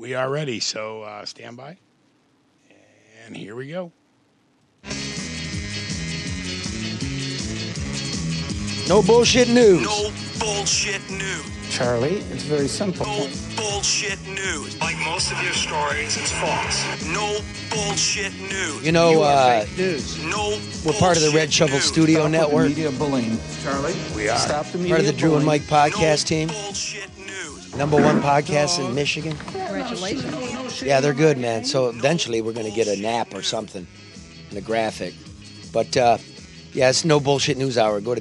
We are ready, so stand by. And here we go. No bullshit news. No bullshit news. Charlie, it's very simple. No bullshit news. Like most of your stories, it's false. No bullshit news. You know, Fake news. No we're part of the Red bullshit Shovel news. Studio Stop with the Network. media bullying, Charlie. We are. Stop the media Part of the Drew and bullying. Mike podcast team. Bullshit news. #1 podcast in Michigan. Congratulations. Yeah, they're good, man. So eventually we're going to get a nap or something in the graphic. But, yeah, it's No Bullshit News Hour. Go to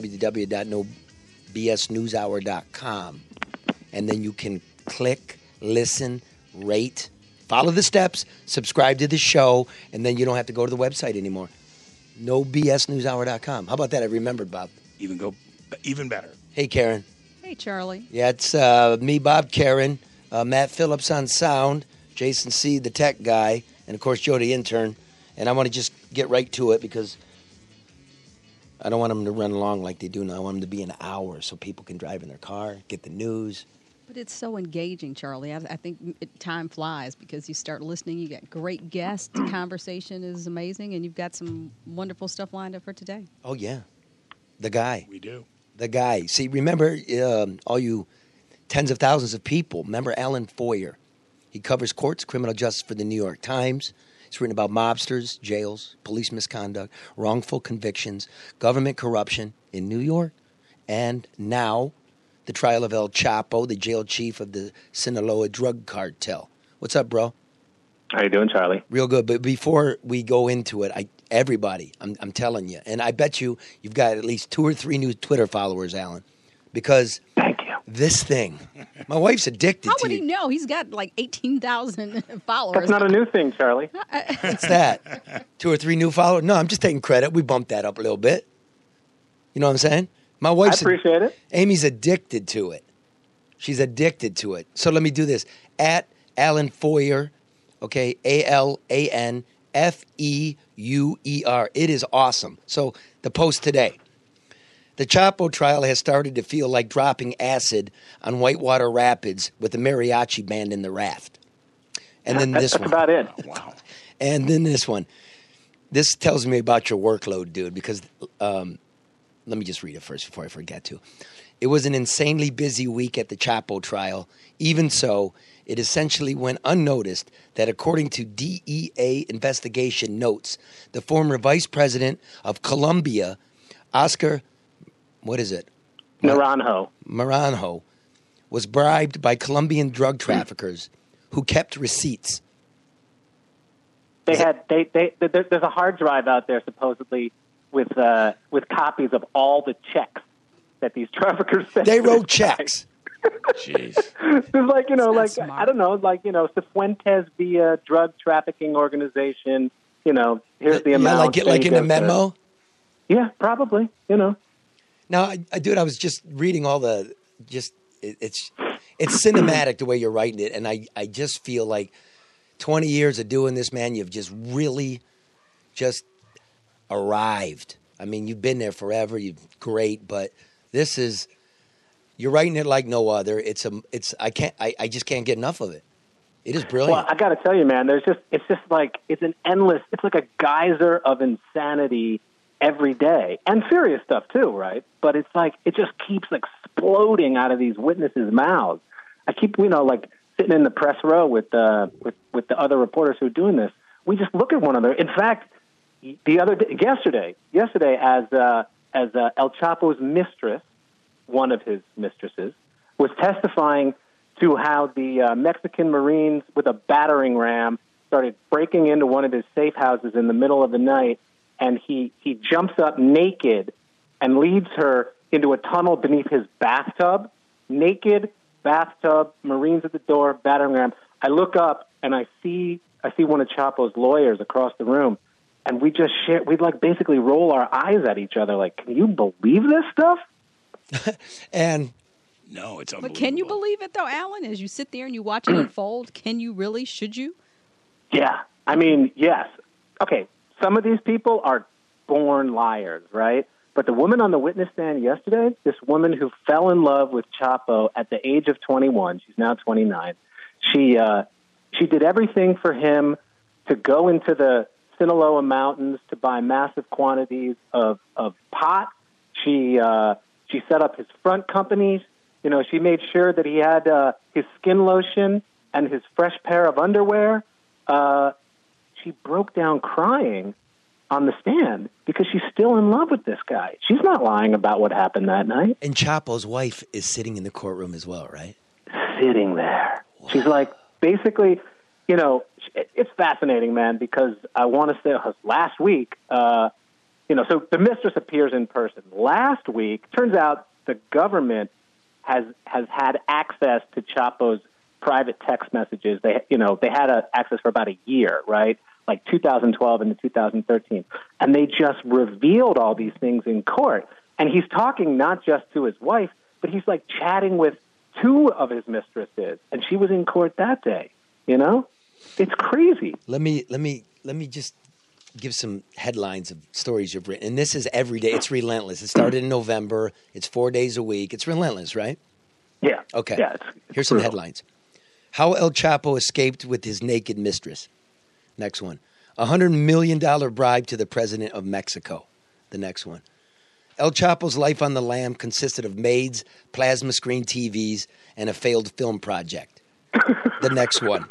www.nobsnewshour.com. And then you can click, listen, rate, follow the steps, subscribe to the show, and then you don't have to go to the website anymore. NoBSNewsHour.com. How about that? I remembered, Bob. Even better. Hey, Karen. Hey, Charlie. Yeah, it's me, Bob, Karen, Matt Phillips on sound, Jason C., the tech guy, and, of course, Joe, the intern. And I want to just get right to it because I don't want them to run along like they do now. I want them to be an hour so people can drive in their car, get the news. But it's so engaging, Charlie. I think time flies because you start listening. You get great guests. Conversation is amazing, and you've got some wonderful stuff lined up for today. Oh, yeah. The guy. We do. The guy. See, remember, all you tens of thousands of people, remember Alan Foyer? He covers courts, criminal justice for the New York Times. He's written about mobsters, jails, police misconduct, wrongful convictions, government corruption in New York, and now the trial of El Chapo, the jail chief of the Sinaloa drug cartel. What's up, bro? How you doing, Charlie? Real good. But before we go into it, everybody, I'm telling you, and I bet you've got at least 2 or 3 new Twitter followers, Alan, because Thank you. this thing, my wife's addicted How to would he you. know? He's got like 18,000 followers. That's not a new thing, Charlie. What's that? 2 or 3 new followers? No, I'm just taking credit. We bumped that up a little bit. You know what I'm saying? My I wife's appreciate it. Amy's addicted to it. She's addicted to it. So let me do this. At Alan Foyer, okay, ALANFEUER. It is awesome. So the post today. The Chapo trial has started to feel like dropping acid on Whitewater Rapids with a mariachi band in the raft. And then this That's one. about it. Wow. And then this one. This tells me about your workload, dude, because let me just read it first before I forget to. It was an insanely busy week at the Chapo trial. Even so, it essentially went unnoticed that according to DEA investigation notes, the former vice president of Colombia, Oscar, Naranjo, was bribed by Colombian drug traffickers who kept receipts. There's a hard drive out there supposedly with copies of all the checks that these traffickers sent. They to wrote this guy. checks. Jeez. There's smart. I don't know, Cifuentes via drug trafficking organization. Here's the Yeah, amount. like in the memo. Yeah, probably. Now, I was just reading all the, it's cinematic the way you're writing it, and I just feel like 20 years of doing this, man, you've just really just arrived. I mean, you've been there forever, you're great, but this is, you're writing it like no other. I just can't get enough of it. It is brilliant. Well, I got to tell you, man, it's an endless, it's like a geyser of insanity every day, and serious stuff too, right? But it's like it just keeps exploding out of these witnesses' mouths. I keep, sitting in the press row with the other reporters who are doing this. We just look at one another. In fact, yesterday, as El Chapo's mistress, one of his mistresses, was testifying to how the Mexican Marines with a battering ram started breaking into one of his safe houses in the middle of the night. And he jumps up naked and leads her into a tunnel beneath his bathtub. Naked, bathtub, Marines at the door, battering ram. I look up and I see one of Chapo's lawyers across the room, and we just basically roll our eyes at each other like, can you believe this stuff? And No, it's unbelievable. But can you believe it, though, Alan? As you sit there and you watch it unfold, can you really? Should you? Yeah. I mean, yes. Okay. Some of these people are born liars, right? But the woman on the witness stand yesterday, this woman who fell in love with Chapo at the age of 21, she's now 29, She did everything for him to go into the Sinaloa Mountains to buy massive quantities of pot. She set up his front companies. You know, she made sure that he had his skin lotion and his fresh pair of underwear. She broke down crying on the stand because she's still in love with this guy. She's not lying about what happened that night. And Chapo's wife is sitting in the courtroom as well, right? Sitting there. Wow. She's like, basically, you know, it's fascinating, man, because I want to say last week, you know, so the mistress appears in person. Last week, turns out the government has had access to Chapo's private text messages. They had access for about a year, right? Like 2012 into 2013. And they just revealed all these things in court. And he's talking not just to his wife, but he's like chatting with two of his mistresses. And she was in court that day, you know? It's crazy. Let me just give some headlines of stories you've written. And this is every day. It's relentless. It started in November. It's 4 days a week. It's relentless, right? Yeah. Okay. Yeah, Here's some headlines. How El Chapo escaped with his naked mistress. Next one. $100 million bribe to the president of Mexico. The next one. El Chapo's life on the lam consisted of maids, plasma screen TVs, and a failed film project. The next one.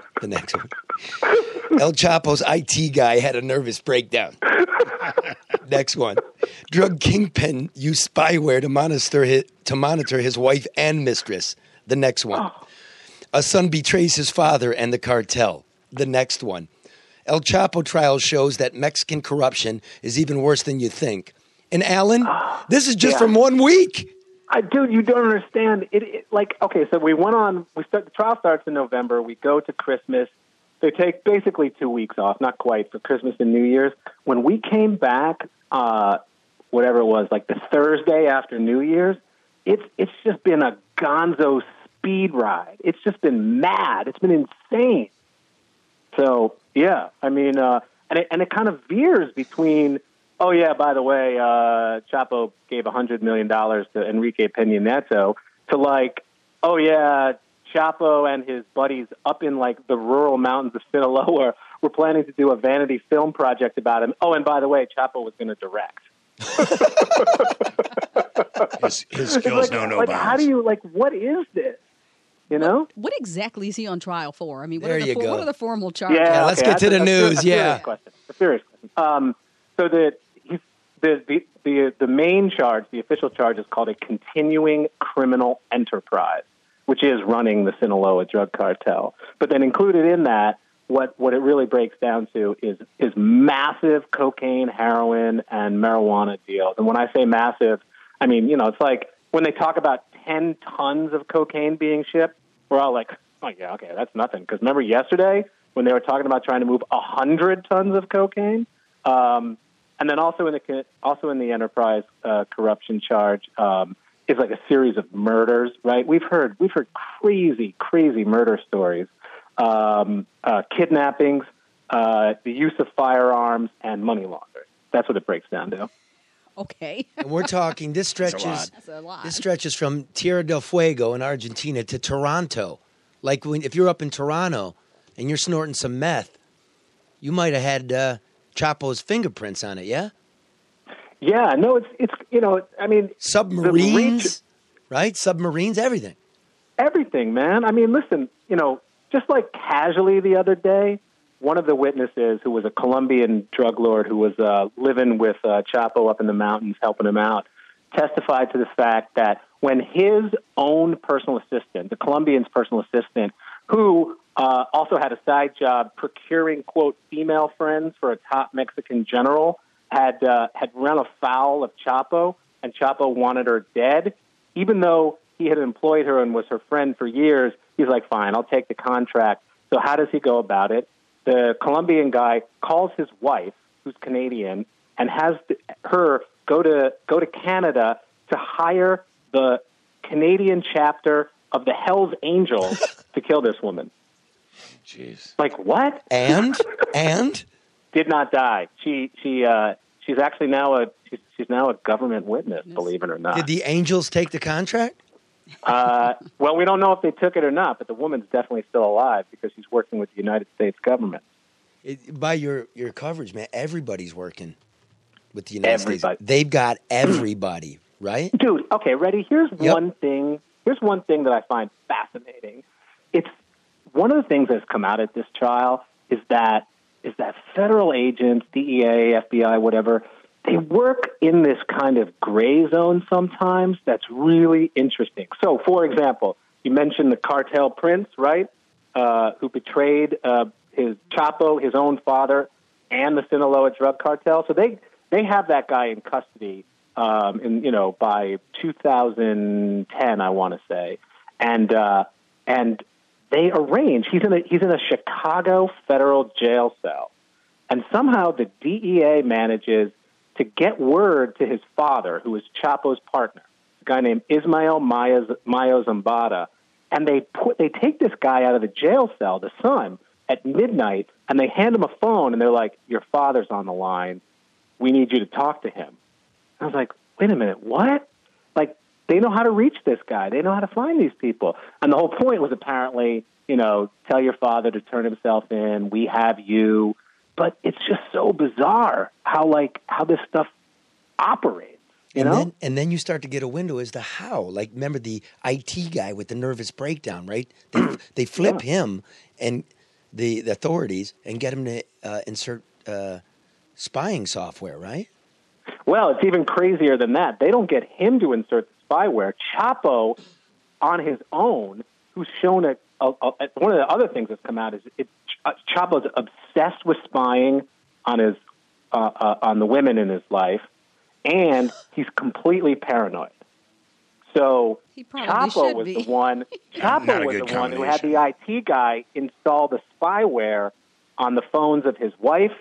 El Chapo's IT guy had a nervous breakdown. Next one. Drug kingpin used spyware to monitor his wife and mistress. The next one. A son betrays his father and the cartel. The next one. El Chapo trial shows that Mexican corruption is even worse than you think. And Alan, this is just from 1 week. Dude, you don't understand. Okay, so the trial starts in November. We go to Christmas. They take basically 2 weeks off, not quite, for Christmas and New Year's. When we came back, whatever it was, like the Thursday after New Year's, it's just been a gonzo speed ride. It's just been mad. It's been insane. So, yeah, I mean, and it kind of veers between, oh, yeah, by the way, Chapo gave $100 million to Enrique Peña Nieto, to like, oh, yeah, Chapo and his buddies up in like the rural mountains of Sinaloa were planning to do a vanity film project about him. Oh, and by the way, Chapo was going to direct. His skills know no bounds. How do you, what is this? You know? What exactly is he on trial for? I mean, what are the formal charges? Yeah, let's get to the news. A serious question. So the main charge, the official charge, is called a continuing criminal enterprise, which is running the Sinaloa drug cartel. But then included in that, what it really breaks down to is massive cocaine, heroin, and marijuana deals. And when I say massive, I mean, you know, it's like when they talk about 10 tons of cocaine being shipped, we're all like, oh, yeah, okay, that's nothing. Because remember yesterday when they were talking about trying to move 100 tons of cocaine? And then also in the enterprise corruption charge is like a series of murders, right? We've heard crazy murder stories, kidnappings, the use of firearms, and money laundering. That's what it breaks down to. Okay. And we're talking, this stretches That's a lot. This stretches from Tierra del Fuego in Argentina to Toronto. Like if you're up in Toronto and you're snorting some meth, you might have had Chapo's fingerprints on it, yeah? Yeah, no, it's you know, I mean, submarines, right? Submarines, everything. Everything, man. I mean, listen, you know, just like casually the other day, one of the witnesses, who was a Colombian drug lord who was living with Chapo up in the mountains, helping him out, testified to the fact that when his own personal assistant, the Colombian's personal assistant, who also had a side job procuring, quote, female friends for a top Mexican general, had run afoul of Chapo, and Chapo wanted her dead. Even though he had employed her and was her friend for years, he's like, fine, I'll take the contract. So how does he go about it? The Colombian guy calls his wife, who's Canadian, and has her go to Canada to hire the Canadian chapter of the Hells Angels to kill this woman. Jeez. Like what? And did not die. She's actually now a government witness, believe it or not. Did the Angels take the contract? Well, we don't know if they took it or not, but the woman's definitely still alive because she's working with the United States government. By your coverage, man, everybody's working with the United States. Everybody. They've got everybody, right? Dude, okay, ready? Here's one thing that I find fascinating. It's one of the things that's come out at this trial is that federal agents, DEA, FBI, whatever, they work in this kind of gray zone sometimes that's really interesting. So, for example, you mentioned the cartel prince, right, who betrayed his Chapo, his own father, and the Sinaloa drug cartel. So they have that guy in custody by 2010, I want to say, and they arrange. He's in a Chicago federal jail cell, and somehow the DEA manages to get word to his father, who is Chapo's partner, a guy named Ismael Mayo Zambada, and they take this guy out of the jail cell, the son, at midnight, and they hand him a phone, and they're like, "Your father's on the line. We need you to talk to him." I was like, wait a minute, what? Like, they know how to reach this guy. They know how to find these people. And the whole point was apparently, tell your father to turn himself in. We have you. But it's just so bizarre how this stuff operates. And then you start to get a window as to how. Like, remember the IT guy with the nervous breakdown, right? They flip him and the authorities and get him to insert spying software, right? Well, it's even crazier than that. They don't get him to insert the spyware. Chapo, on his own, who's shown one of the other things that's come out is Chapo's obsessed with spying on the women in his life, and he's completely paranoid. So Chapo was the one. Chapo was the one who had the IT guy install the spyware on the phones of his wife,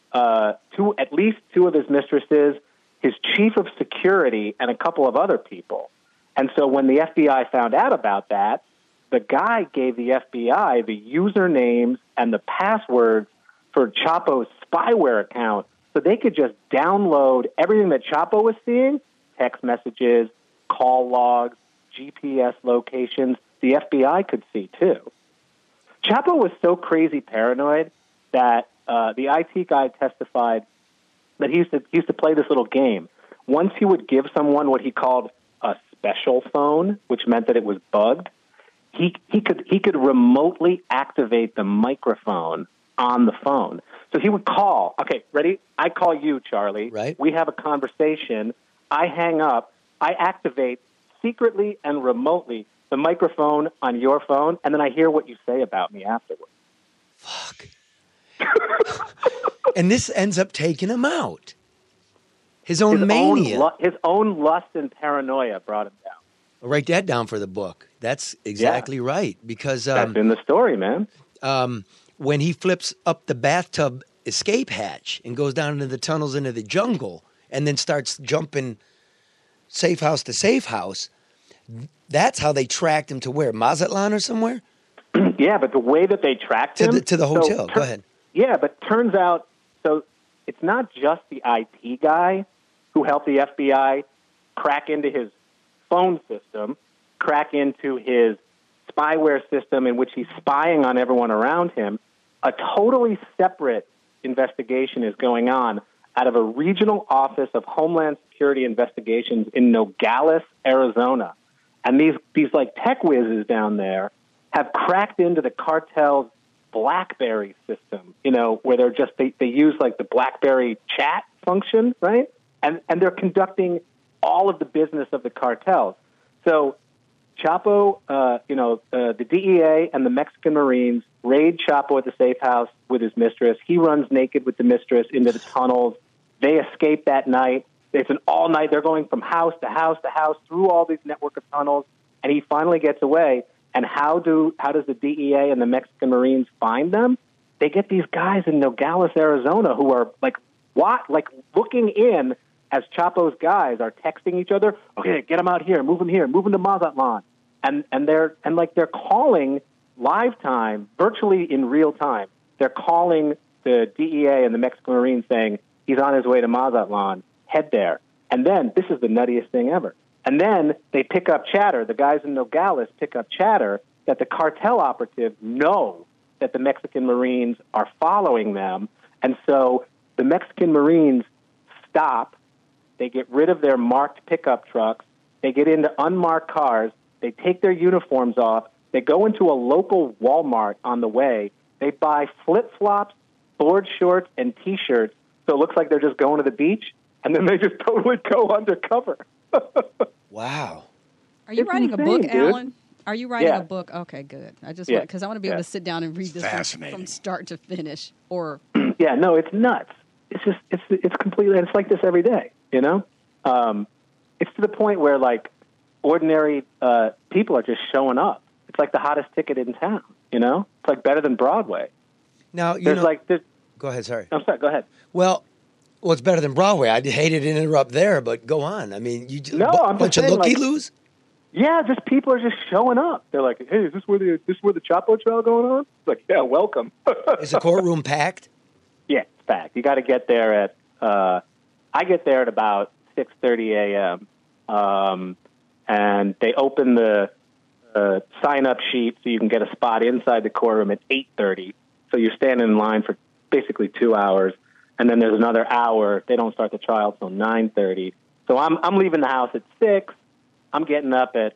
at least two of his mistresses, his chief of security, and a couple of other people. And so when the FBI found out about that, the guy gave the FBI the usernames and the passwords for Chapo's spyware account so they could just download everything that Chapo was seeing, text messages, call logs, GPS locations. The FBI could see, too. Chapo was so crazy paranoid that the IT guy testified that he used to play this little game. Once he would give someone what he called a special phone, which meant that it was bugged, he could remotely activate the microphone on the phone. So he would call. Okay, ready? I call you, Charlie. Right. We have a conversation. I hang up. I activate secretly and remotely the microphone on your phone, and then I hear what you say about me afterwards. Fuck. And this ends up taking him out. His own mania. His own lust and paranoia brought him down. I'll write that down for the book. That's exactly right. Because that's in the story, man. When he flips up the bathtub escape hatch and goes down into the tunnels into the jungle and then starts jumping safe house to safe house, that's how they tracked him to where? Mazatlan or somewhere? Yeah, but the way that they tracked him... To the hotel. Go ahead. Yeah, but turns out, so it's not just the IT guy who helped the FBI crack into his phone system, crack into his spyware system in which he's spying on everyone around him. A totally separate investigation is going on out of a regional office of Homeland Security Investigations in Nogales, Arizona. And these like tech whizzes down there have cracked into the cartel's BlackBerry system, where they use like the BlackBerry chat function, right? And they're conducting all of the business of the cartels. So Chapo, the DEA and the Mexican Marines raid Chapo at the safe house with his mistress. He runs naked with the mistress into the tunnels. They escape that night. It's an all night. They're going from house to house to house through all these network of tunnels, and he finally gets away. And how does the DEA and the Mexican Marines find them? They get these guys in Nogales, Arizona, who are looking in as Chapo's guys are texting each other. Okay, get him out here, move him to Mazatlan, and they're calling live time, virtually in real time. They're calling the DEA and the Mexican Marines saying he's on his way to Mazatlan. Head there. And then this is the nuttiest thing ever. And then they pick up chatter. The guys in Nogales pick up chatter that the cartel operatives know that the Mexican Marines are following them. And so the Mexican Marines stop. They get rid of their marked pickup trucks. They get into unmarked cars. They take their uniforms off. They go into a local Walmart on the way. They buy flip-flops, board shorts, and T-shirts, so it looks like they're just going to the beach, and then they just totally go undercover. Wow. Are you It's writing a insane, book, dude. Alan? Are you writing Yeah. a book? Okay, good. I just Yeah. because I want to be able Yeah. to sit down and read this Fascinating. from start to finish. Or Yeah, no, it's nuts. It's just it's completely. It's like this every day. You know, it's to the point where like ordinary people are just showing up. It's like the hottest ticket in town. You know, it's like better than Broadway. Now, you There's know, like this. go ahead, sorry. I'm sorry. Go ahead. Well, it's better than Broadway. I hated to interrupt there, but go on. I mean, you No, I'm bunch just of saying, like- looky-loos? Yeah, just people are just showing up. They're like, "Hey, is this where the Chapo trial going on?" It's like, "Yeah, welcome." Is the courtroom packed? Yeah, it's packed. You got to get there at. I get there at about 6:30 a.m. And they open the sign-up sheet so you can get a spot inside the courtroom at 8:30. So you're standing in line for basically 2 hours, and then there's another hour. They don't start the trial till 9:30. So I'm leaving the house at 6. I'm getting up at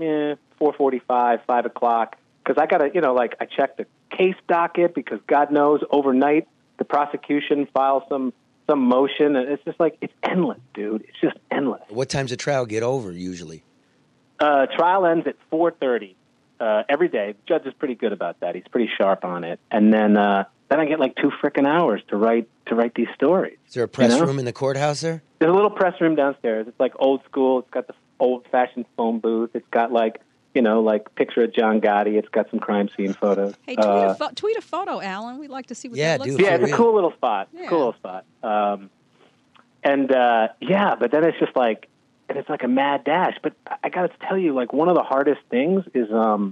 4:45, 5 o'clock, because I got to, I check the case docket because God knows overnight the prosecution files some motion, and it's just like, it's endless, dude. It's just endless. What time's the trial get over usually? Trial ends at 4:30 every day. The judge is pretty good about that. He's pretty sharp on it. And then I get like 2 frickin' hours to write these stories. Is there a press You know? room in the courthouse there? There's a little press room downstairs. It's like old school. It's got the old-fashioned phone booth. It's got like picture of John Gotti. It's got some crime scene photos. hey, tweet a photo, Alan. We'd like to see what Yeah, that looks dude, like. Yeah, for it's a real. cool little spot. Yeah. Cool little spot. But then it's just like, and it's like a mad dash. But I got to tell you, like, one of the hardest things is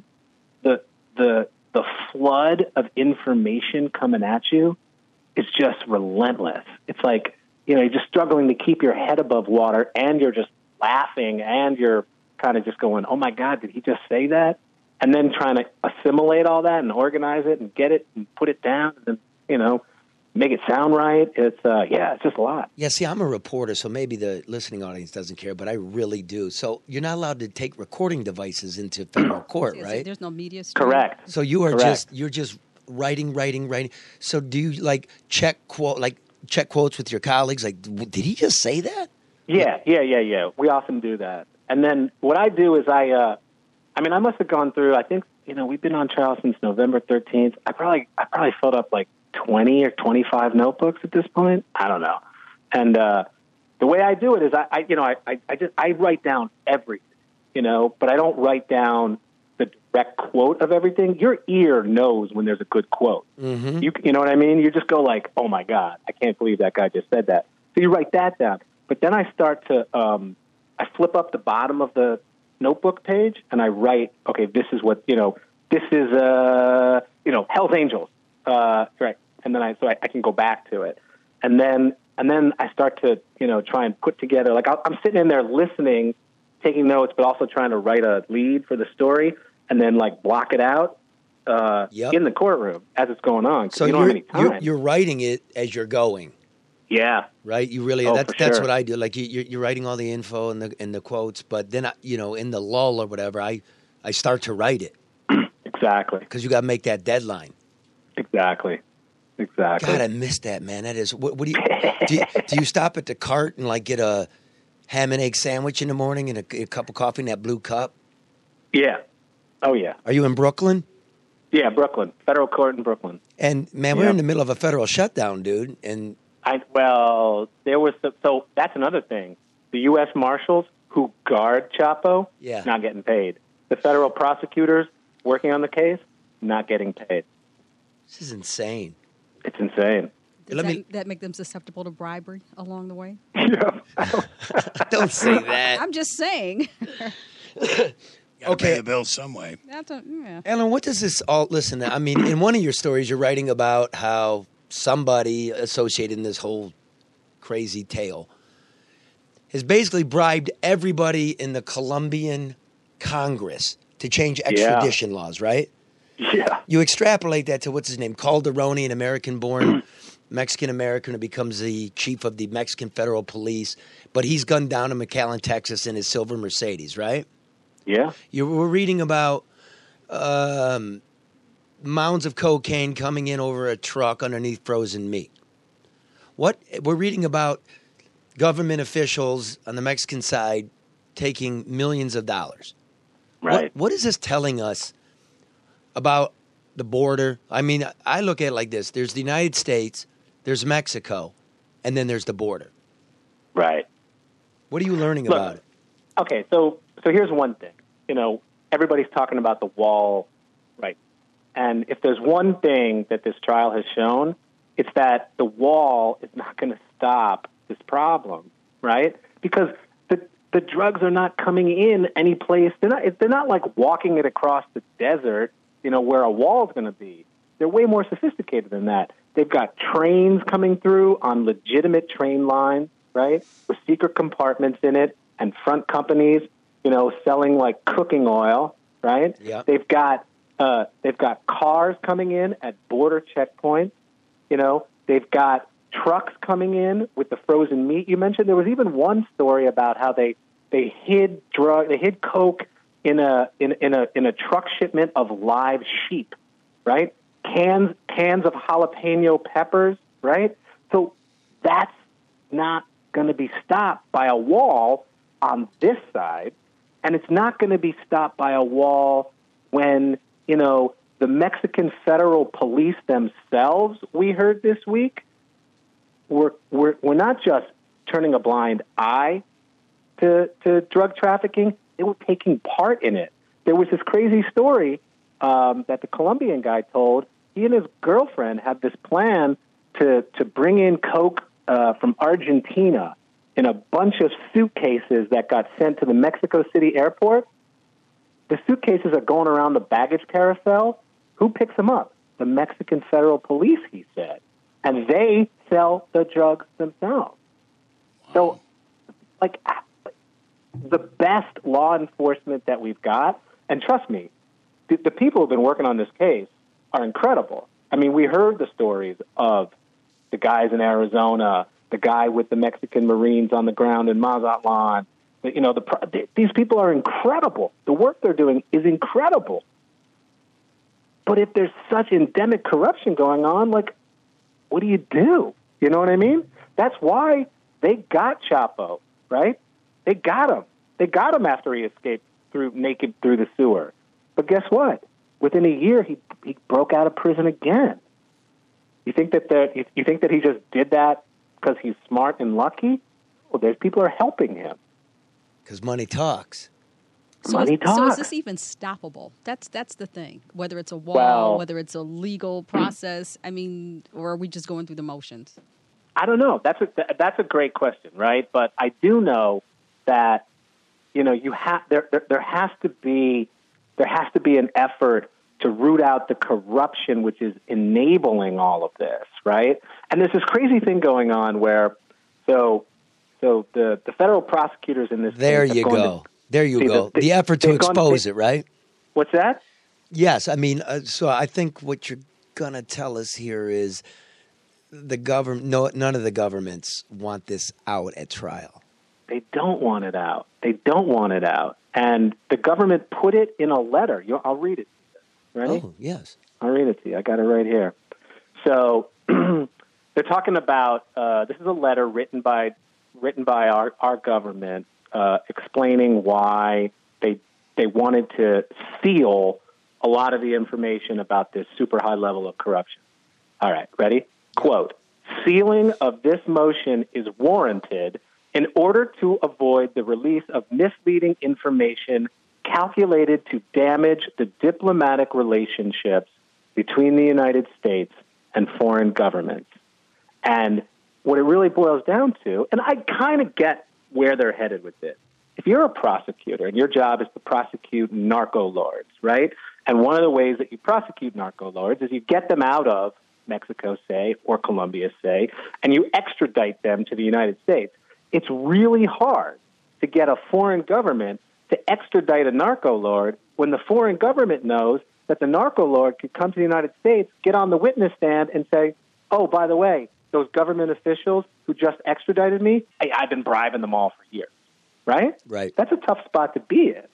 the flood of information coming at you is just relentless. It's like, you're just struggling to keep your head above water, and you're just laughing, and you're kind of just going, "Oh my God, did he just say that?" And then trying to assimilate all that and organize it and get it and put it down and then, make it sound right. It's it's just a lot. Yeah, see, I'm a reporter, so maybe the listening audience doesn't care, but I really do. So you're not allowed to take recording devices into federal court, right? There's no media stream. Correct. So you are Correct. you're just writing. So do you check quotes with your colleagues? Like, did he just say that? Yeah. We often do that. And then what I do is I must have gone through, I think, we've been on trial since November 13th. I probably filled up like 20 or 25 notebooks at this point. I don't know. And the way I do it is I write down everything, but I don't write down the direct quote of everything. Your ear knows when there's a good quote. Mm-hmm. You know what I mean? You just go like, "Oh my God, I can't believe that guy just said that." So you write that down. But then I start to, I flip up the bottom of the notebook page and I write, okay, this is what, this is, Hell's Angels. Right. And then I can go back to it. And then I start to, try and put together, like I'm sitting in there listening, taking notes, but also trying to write a lead for the story and then like block it out in the courtroom as it's going on. 'Cause So you don't have any time. you're writing it as you're going, Yeah. right? You really Oh, that's for sure. what I do. Like you're writing all the info and the quotes, but then in the lull or whatever, I start to write it Exactly. because you got to make that deadline. Exactly. God, I missed that, man. That is what do you stop at the cart and like get a ham and egg sandwich in the morning and a cup of coffee in that blue cup? Yeah. Oh, yeah. Are you in Brooklyn? Yeah, Brooklyn. Federal court in Brooklyn. And man, we're Yeah. in the middle of a federal shutdown, dude. And There was so that's another thing. The U.S. Marshals who guard Chapo, Yeah. not getting paid. The federal prosecutors working on the case, not getting paid. this is insane. It's insane. Does Let me- that make them susceptible to bribery along the way? Yeah. Don't say that. I'm just saying. Gotta pay the bills some way. Yeah. Alan, what does this all listen? I mean, in one of your stories, you're writing about how somebody associated in this whole crazy tale has basically bribed everybody in the Colombian Congress to change extradition laws, right? Yeah. You extrapolate that to what's his name, Calderoni, an American-born Mexican-American who becomes the chief of the Mexican Federal Police, but he's gunned down in McAllen, Texas in his silver Mercedes, right? Yeah. We're reading about mounds of cocaine coming in over a truck underneath frozen meat. We're reading about government officials on the Mexican side taking millions of dollars. Right. What is this telling us about the border? I mean, I look at it like this. There's the United States, there's Mexico, and then there's the border. Right. What are you learning about it? Okay, so here's one thing. You know, everybody's talking about the wall, right? And if there's one thing that this trial has shown, it's that the wall is not going to stop this problem, right? Because the drugs are not coming in any place. They're not like walking it across the desert, you know, where a wall's going to be. They're way more sophisticated than that. They've got trains coming through on legitimate train lines, right, with secret compartments in it and front companies, you know, selling like cooking oil, right? Yeah. They've got cars coming in at border checkpoints. You know, they've got trucks coming in with the frozen meat you mentioned. There was even one story about how they hid coke in a truck shipment of live sheep, right? Cans of jalapeno peppers, right? So that's not going to be stopped by a wall on this side, and it's not going to be stopped by a wall when, you know, the Mexican Federal Police themselves, we heard this week, we're not just turning a blind eye to drug trafficking. They were taking part in it. There was this crazy story that the Colombian guy told. He and his girlfriend had this plan to bring in coke from Argentina in a bunch of suitcases that got sent to the Mexico City airport. The suitcases are going around the baggage carousel. Who picks them up? The Mexican Federal Police, he said. And they sell the drugs themselves. Wow. So, like, the best law enforcement that we've got, and trust me, the people who've been working on this case are incredible. I mean, we heard the stories of the guys in Arizona, the guy with the Mexican Marines on the ground in Mazatlan. You know, these people are incredible. The work they're doing is incredible. But if there's such endemic corruption going on, like, what do you do? You know what I mean? That's why they got Chapo, right? They got him. They got him after he escaped naked through the sewer. But guess what? Within a year, he broke out of prison again. You think that he just did that because he's smart and lucky? Well, there's people are helping him. Because money talks. So is this even stoppable? That's the thing. Whether it's a wall, whether it's a legal process, I mean, or are we just going through the motions? I don't know. That's a great question, right? But I do know that, you know, there has to be an effort to root out the corruption which is enabling all of this, right? And there's this crazy thing going on where so the federal prosecutors in this There case you go. There you go. The effort to expose it, right? What's that? Yes. I mean, so I think what you're going to tell us here is the government. No, none of the governments want this out at trial. They don't want it out. They don't want it out. And the government put it in a letter. I'll read it. Ready? Oh, yes. I'll read it to you. I got it right here. So they're talking about this is a letter written by our government explaining why they wanted to seal a lot of the information about this super high level of corruption. All right, ready? Quote, sealing of this motion is warranted in order to avoid the release of misleading information calculated to damage the diplomatic relationships between the United States and foreign governments. And what it really boils down to, and I kind of get where they're headed with this. If you're a prosecutor and your job is to prosecute narco lords, right? And one of the ways that you prosecute narco lords is you get them out of Mexico, say, or Colombia, say, and you extradite them to the United States. it's really hard to get a foreign government to extradite a narco lord when the foreign government knows that the narco lord could come to the United States, get on the witness stand, and say, oh, by the way, those government officials who just extradited me, I've been bribing them all for years. Right? Right. That's a tough spot to be in.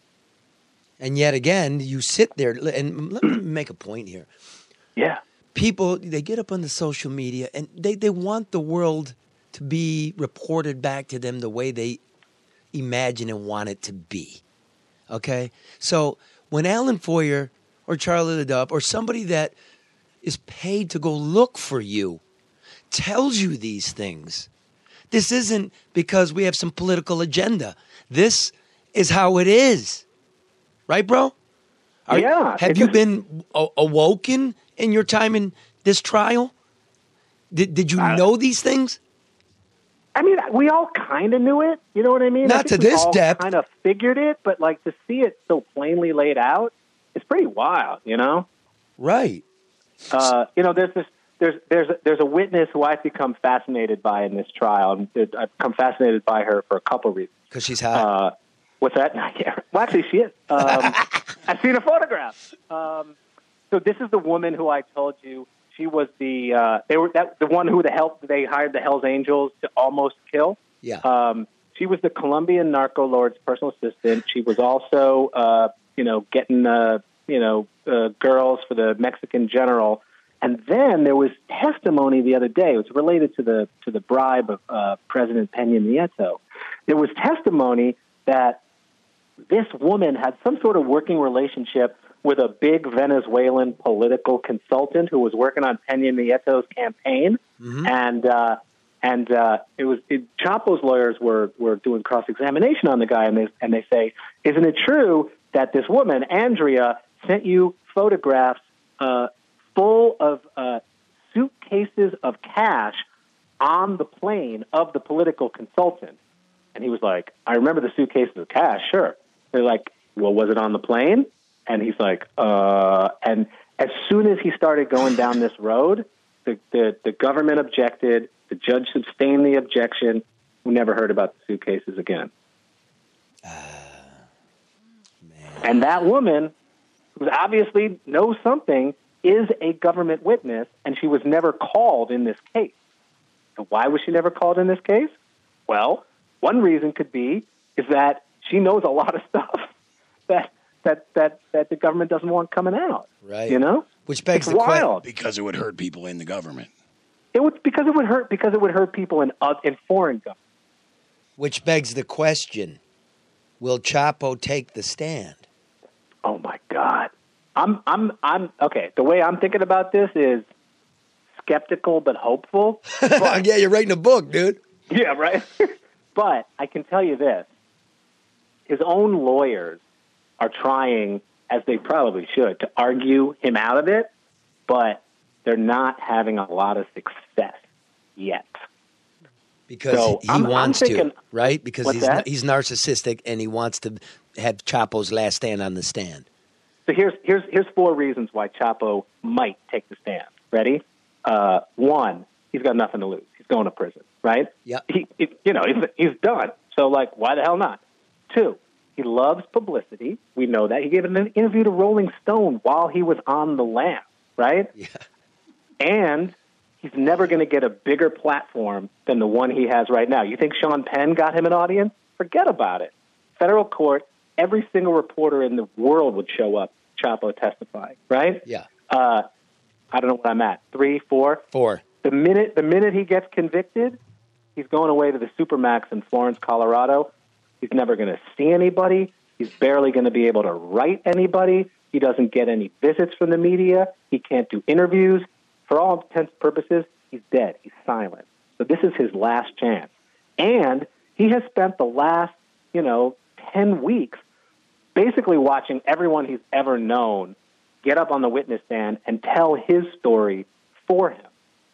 And yet again, you sit there, and let me make a point here. Yeah. People, they get up on the social media, and they want the world to be reported back to them the way they imagine and want it to be. Okay? So when Alan Foyer or Charlie LaDup or somebody that is paid to go look for you tells you these things, this isn't because we have some political agenda. This is how it is. Right, bro? Have you been awoken in your time in this trial? Did you know these things? I mean, we all kind of knew it. You know what I mean? Not to this depth. Kind of figured it, but like to see it so plainly laid out, it's pretty wild. You know? Right. You know, there's a witness who I've become fascinated by in this trial. I've become fascinated by her for a couple of reasons. Because she's hot. What's that? Yeah. Well, actually, she is. I've seen a photograph. So this is the woman who I told you. She was the one who they hired the Hells Angels to almost kill. Yeah. She was the Colombian narco lord's personal assistant. She was also, getting girls for the Mexican general. And then there was testimony the other day. It was related to the bribe of President Peña Nieto. There was testimony that this woman had some sort of working relationship with a big Venezuelan political consultant who was working on Peña Nieto's campaign. Mm-hmm. And Chapo's lawyers were doing cross-examination on the guy, and they say, isn't it true that this woman, Andrea, sent you photographs full of suitcases of cash on the plane of the political consultant? And he was like, I remember the suitcases of cash, sure. They're like, well, was it on the plane? And he's like, and as soon as he started going down this road, the government objected, the judge sustained the objection. We never heard about the suitcases again. And that woman, who obviously knows something, is a government witness, and she was never called in this case. And why was she never called in this case? Well, one reason could be is that she knows a lot of stuff that the government doesn't want coming out. Right. You know? Which begs the question. Because it would hurt people in the government. Because it would hurt people in foreign governments. Which begs the question: will Chapo take the stand? Oh my God. I'm okay. The way I'm thinking about this is skeptical but hopeful. But, yeah, you're writing a book, dude. Yeah, right. But I can tell you this: his own lawyers are trying, as they probably should, to argue him out of it, but they're not having a lot of success yet. Because he wants to, right? Because he's narcissistic and he wants to have Chapo's last stand on the stand. So here's 4 reasons why Chapo might take the stand. Ready? 1, he's got nothing to lose. He's going to prison, right? Yeah. He's done. So why the hell not? 2, he loves publicity. We know that. He gave an interview to Rolling Stone while he was on the lam, right? Yeah. And he's never going to get a bigger platform than the one he has right now. You think Sean Penn got him an audience? Forget about it. Federal court, every single reporter in the world would show up, Chapo testifying, right? Yeah. I don't know what I'm at. 3, 4? 4. The minute he gets convicted, he's going away to the Supermax in Florence, Colorado. He's never going to see anybody. He's barely going to be able to write anybody. He doesn't get any visits from the media. He can't do interviews. For all intents and purposes, he's dead. He's silent. So this is his last chance. And he has spent the last, 10 weeks basically watching everyone he's ever known get up on the witness stand and tell his story for him.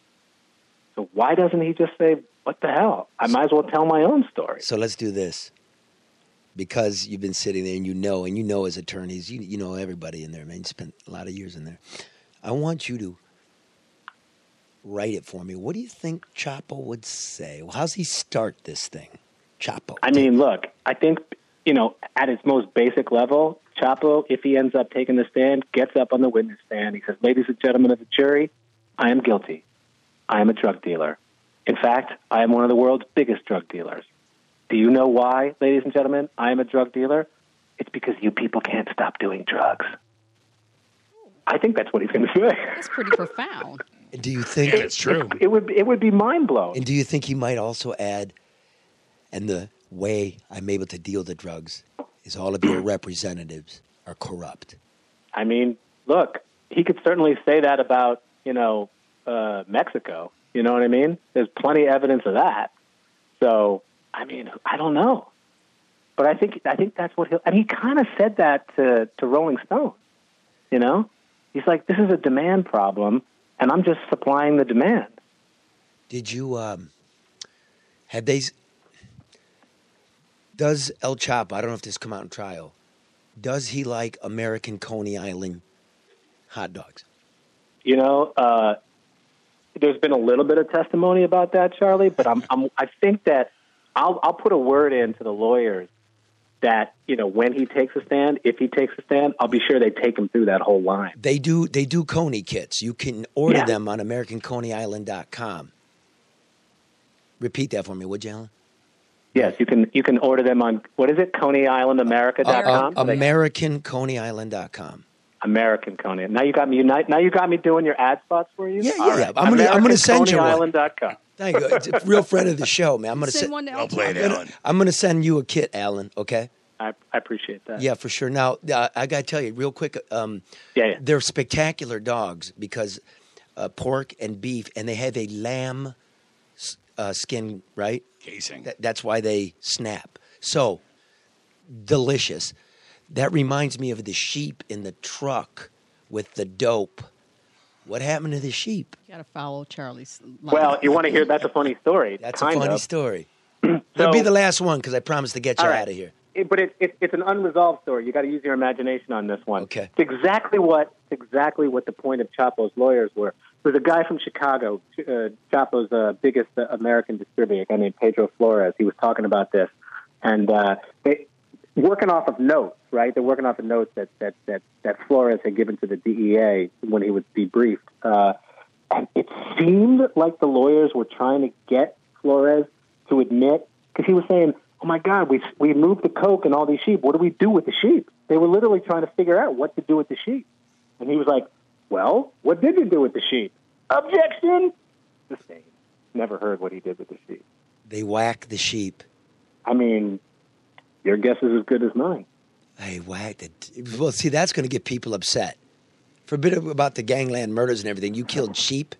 So why doesn't he just say, what the hell? I might as well tell my own story. So let's do this. Because you've been sitting there and you know as attorneys, you know everybody in there, man. You spent a lot of years in there. I want you to write it for me. What do you think Chapo would say? Well, how's he start this thing? Chapo. I mean, look, I think, at its most basic level, Chapo, if he ends up taking the stand, gets up on the witness stand. He says, ladies and gentlemen of the jury, I am guilty. I am a drug dealer. In fact, I am one of the world's biggest drug dealers. Do you know why, ladies and gentlemen, I am a drug dealer? It's because you people can't stop doing drugs. I think that's what he's going to say. That's pretty profound. Do you think And it's true. It would be mind-blowing. And do you think he might also add, and the way I'm able to deal the drugs is all of your representatives are corrupt? I mean, look, he could certainly say that about, Mexico. You know what I mean? There's plenty of evidence of that. So, I mean, I don't know. But I think that's what and he kind of said that to Rolling Stone, He's like, this is a demand problem, and I'm just supplying the demand. Did you, does El Chapo, I don't know if this come out in trial, does he like American Coney Island hot dogs? There's been a little bit of testimony about that, Charlie, but I think that I'll put a word into the lawyers that, when he takes a stand, if he takes a stand, I'll be sure they take him through that whole line. They do Coney kits. You can order them on AmericanConeyIsland.com. Repeat that for me, would you, Alan? Yes, you can order them on, what is it, ConeyIslandAmerica.com? AmericanConeyIsland.com. American Coney. Now you got me doing your ad spots for you? Yeah. I'm gonna send you one. AmericanConeyIsland.com. Thank you. It's a real friend of the show, man. I'm gonna Send one to Well El played, Chapo. Alan. I'm gonna send you a kit, Alan. Okay. I appreciate that. Yeah, for sure. Now I gotta tell you real quick. They're spectacular dogs because pork and beef, and they have a lamb skin, right? Casing. That's why they snap. So delicious. That reminds me of the sheep in the truck with the dope. What happened to the sheep? You got to follow Charlie's line. Well, you want to hear? That's a funny story. That's kind a funny of. story. That'll be the last one because I promised to get you All right. out of here. But it's an unresolved story. You got to use your imagination on this one. Okay. It's exactly what the point of Chapo's lawyers were. There's a guy from Chicago, Chapo's biggest American distributor, a guy named Pedro Flores. He was talking about this, and they working off of notes, right? They're working off of notes that Flores had given to the DEA when he was debriefed. And it seemed like the lawyers were trying to get Flores to admit, because he was saying, oh, my God, we moved the coke and all these sheep. What do we do with the sheep? They were literally trying to figure out what to do with the sheep. And he was like, well, what did you do with the sheep? Objection! Sustained. Never heard what he did with the sheep. They whack the sheep. I mean, your guess is as good as mine. They whacked it. Well, see, that's going to get people upset. For a bit about the gangland murders and everything, you killed sheep?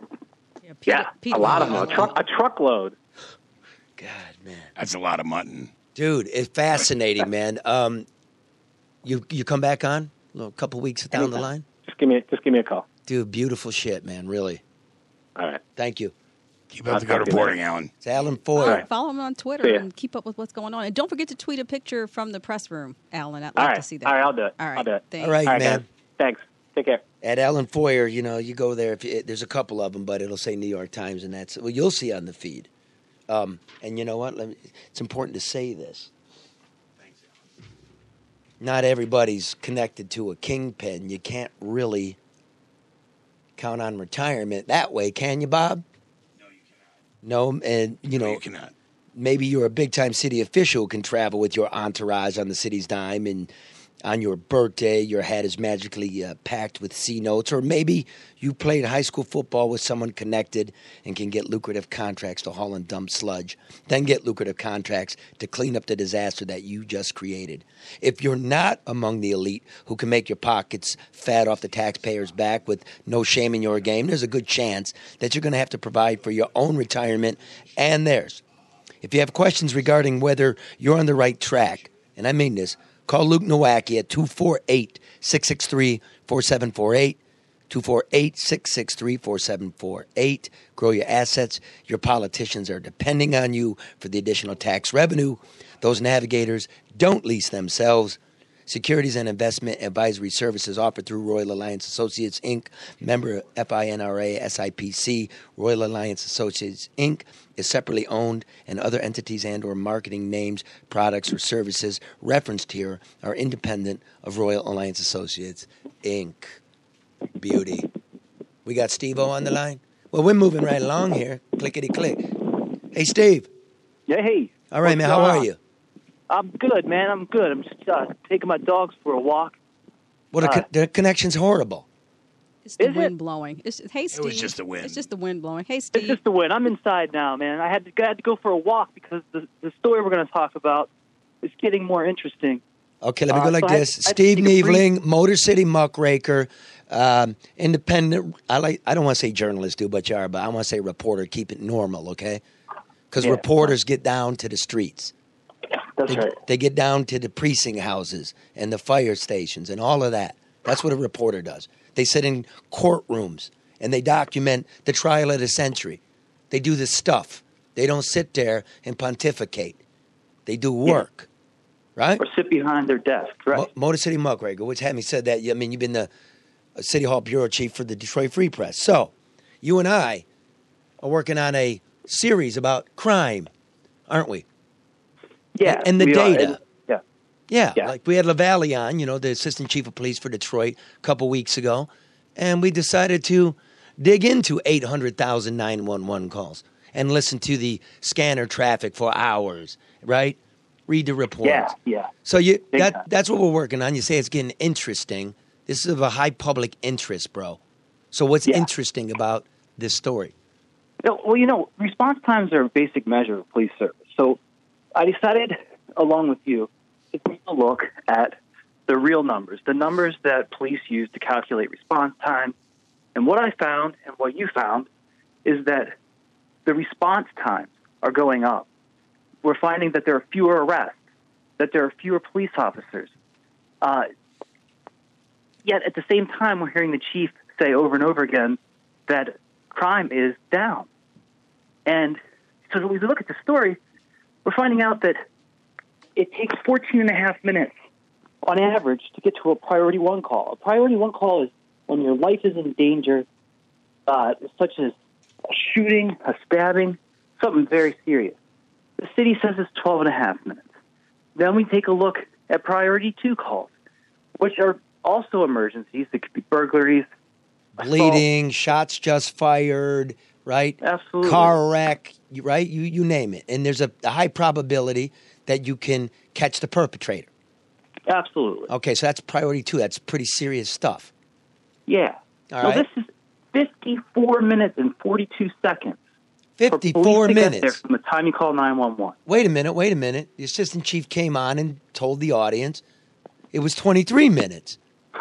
A lot of them. A truckload. God, man. That's a lot of mutton. Dude, it's fascinating, man. You come back on a couple weeks down the line? Just give me a call. Dude, beautiful shit, man, really. All right. Thank you. Keep up the good reporting, Alan. It's Alan Foyer. Follow him on Twitter and keep up with what's going on. And don't forget to tweet a picture from the press room, Alan. I'd like to see that. All right, I'll do it. All right. I'll do it. Thanks. All right, man. Guys. Thanks. Take care. At Alan Foyer, you go there. There's a couple of them, but it'll say New York Times, and you'll see on the feed. And you know what? It's important to say this. Not everybody's connected to a kingpin. You can't really count on retirement that way, can you, Bob? No, you cannot. No, and No, you cannot. maybe you're a big-time city official who can travel with your entourage on the city's dime, and on your birthday, your hat is magically packed with C notes, or maybe you played high school football with someone connected and can get lucrative contracts to haul and dump sludge, then get lucrative contracts to clean up the disaster that you just created. If you're not among the elite who can make your pockets fat off the taxpayers' back with no shame in your game, there's a good chance that you're going to have to provide for your own retirement and theirs. If you have questions regarding whether you're on the right track, and I mean this, call Luke Nowacki at 248-663-4748, 248-663-4748. Grow your assets. Your politicians are depending on you for the additional tax revenue. Those navigators don't lease themselves. Securities and investment advisory services offered through Royal Alliance Associates, Inc., member FINRA, SIPC. Royal Alliance Associates, Inc. is separately owned, and other entities and or marketing names, products, or services referenced here are independent of Royal Alliance Associates, Inc. Beauty. We got Steve-O on the line? Well, we're moving right along here. Clickety-click. Hey, Steve. Yeah, hey. All right, man. How are you? I'm good, man. I'm good. I'm just taking my dogs for a walk. Well, the connection's horrible. It's the Is wind it? blowing. Hey, Steve. was just the wind. It's just the wind blowing. Hey, It's Steve. just the wind. I'm inside now, man. I had to go for a walk because the story we're going to talk about is getting more interesting. Okay, let me go like so I- this. I Steve take a brief- Neveling, Motor City Muckraker, independent. I don't want to say journalist, but you are. But I want to say reporter. Keep it normal, okay? Because Yeah. reporters get down to the streets. That's right. They get down to the precinct houses and the fire stations and all of that. That's what a reporter does. They sit in courtrooms and they document the trial of the century. They do this stuff. They don't sit there and pontificate. They do work, right? Or sit behind their desk, right? Motor City Muckraker, which had me said that. I mean, you've been the City Hall bureau chief for the Detroit Free Press. So, you and I are working on a series about crime, aren't we? yeah. and the we are. data. And- yeah. Yeah, Yeah. like we had LaValle on, the assistant chief of police for Detroit, a couple weeks ago, and we decided to dig into 800,000 911 calls and listen to the scanner traffic for hours, right? Read the reports. Yeah. So Big time. that's what we're working on. You say it's getting interesting. This is of a high public interest, bro. So what's Yeah. interesting about this story? Well, response times are a basic measure of police service. So I decided, along with you, to take a look at the real numbers, the numbers that police use to calculate response time. And what I found and what you found is that the response times are going up. We're finding that there are fewer arrests, that there are fewer police officers. Yet at the same time, we're hearing the chief say over and over again that crime is down. And so when we look at the story, we're finding out that it takes 14 and a half minutes on average to get to a priority one call. A priority one call is when your life is in danger, such as a shooting, a stabbing, something very serious. The city says it's 12 and a half minutes. Then we take a look at priority two calls, which are also emergencies. It could be burglaries, Bleeding, shots just fired, right? Absolutely. Car wreck, right? You name it. And there's a high probability that you can catch the perpetrator. Absolutely. Okay, so that's priority two. That's pretty serious stuff. Yeah. All Now, right. this is 54 minutes and 42 seconds. for police 54 to get there minutes. from the time you call 911. Wait a minute. The assistant chief came on and told the audience it was 23 minutes.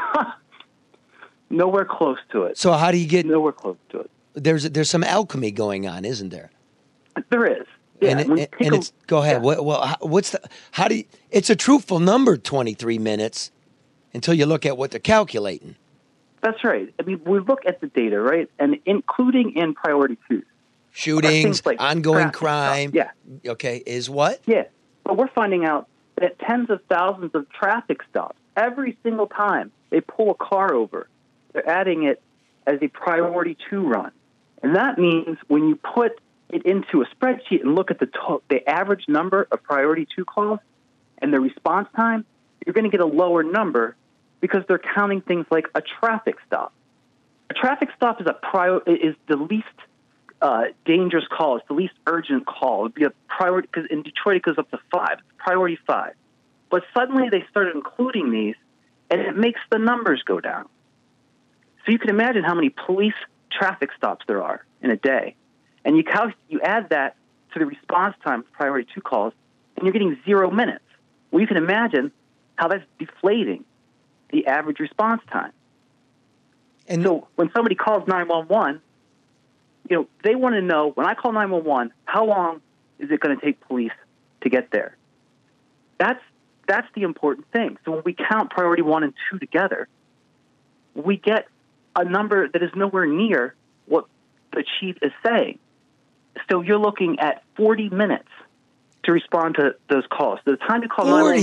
Nowhere close to it. So how do you get Nowhere close to it. there's some alchemy going on, isn't there? There is. Yeah. And, when you it, take and a- it's go ahead. yeah. What's the how do you, it's a truthful number 23 minutes until you look at what they're calculating. That's right. I mean, we look at the data, right, and including in priority two. Shootings, things like ongoing traffic crime. stops. Okay, is what? Yeah, but we're finding out that tens of thousands of traffic stops every single time they pull a car over, they're adding it as a priority two run, and that means when you put it into a spreadsheet and look at the average number of priority two calls and the response time, you're going to get a lower number because they're counting things like a traffic stop. A traffic stop is is the least dangerous call. It's the least urgent call. It would be a priority because in Detroit it goes up to 5, priority 5. But suddenly they started including these, and it makes the numbers go down. So you can imagine how many police traffic stops there are in a day, and you add that to the response time for priority 2 calls, and you're getting 0 minutes. Well, you can imagine how that's deflating the average response time. And So when somebody calls 911, they want to know, when I call 911, how long is it going to take police to get there? That's the important thing. So when we count priority 1 and 2 together, we get a number that is nowhere near what the chief is saying. So you're looking at 40 minutes to respond to those calls. So the time to call 911,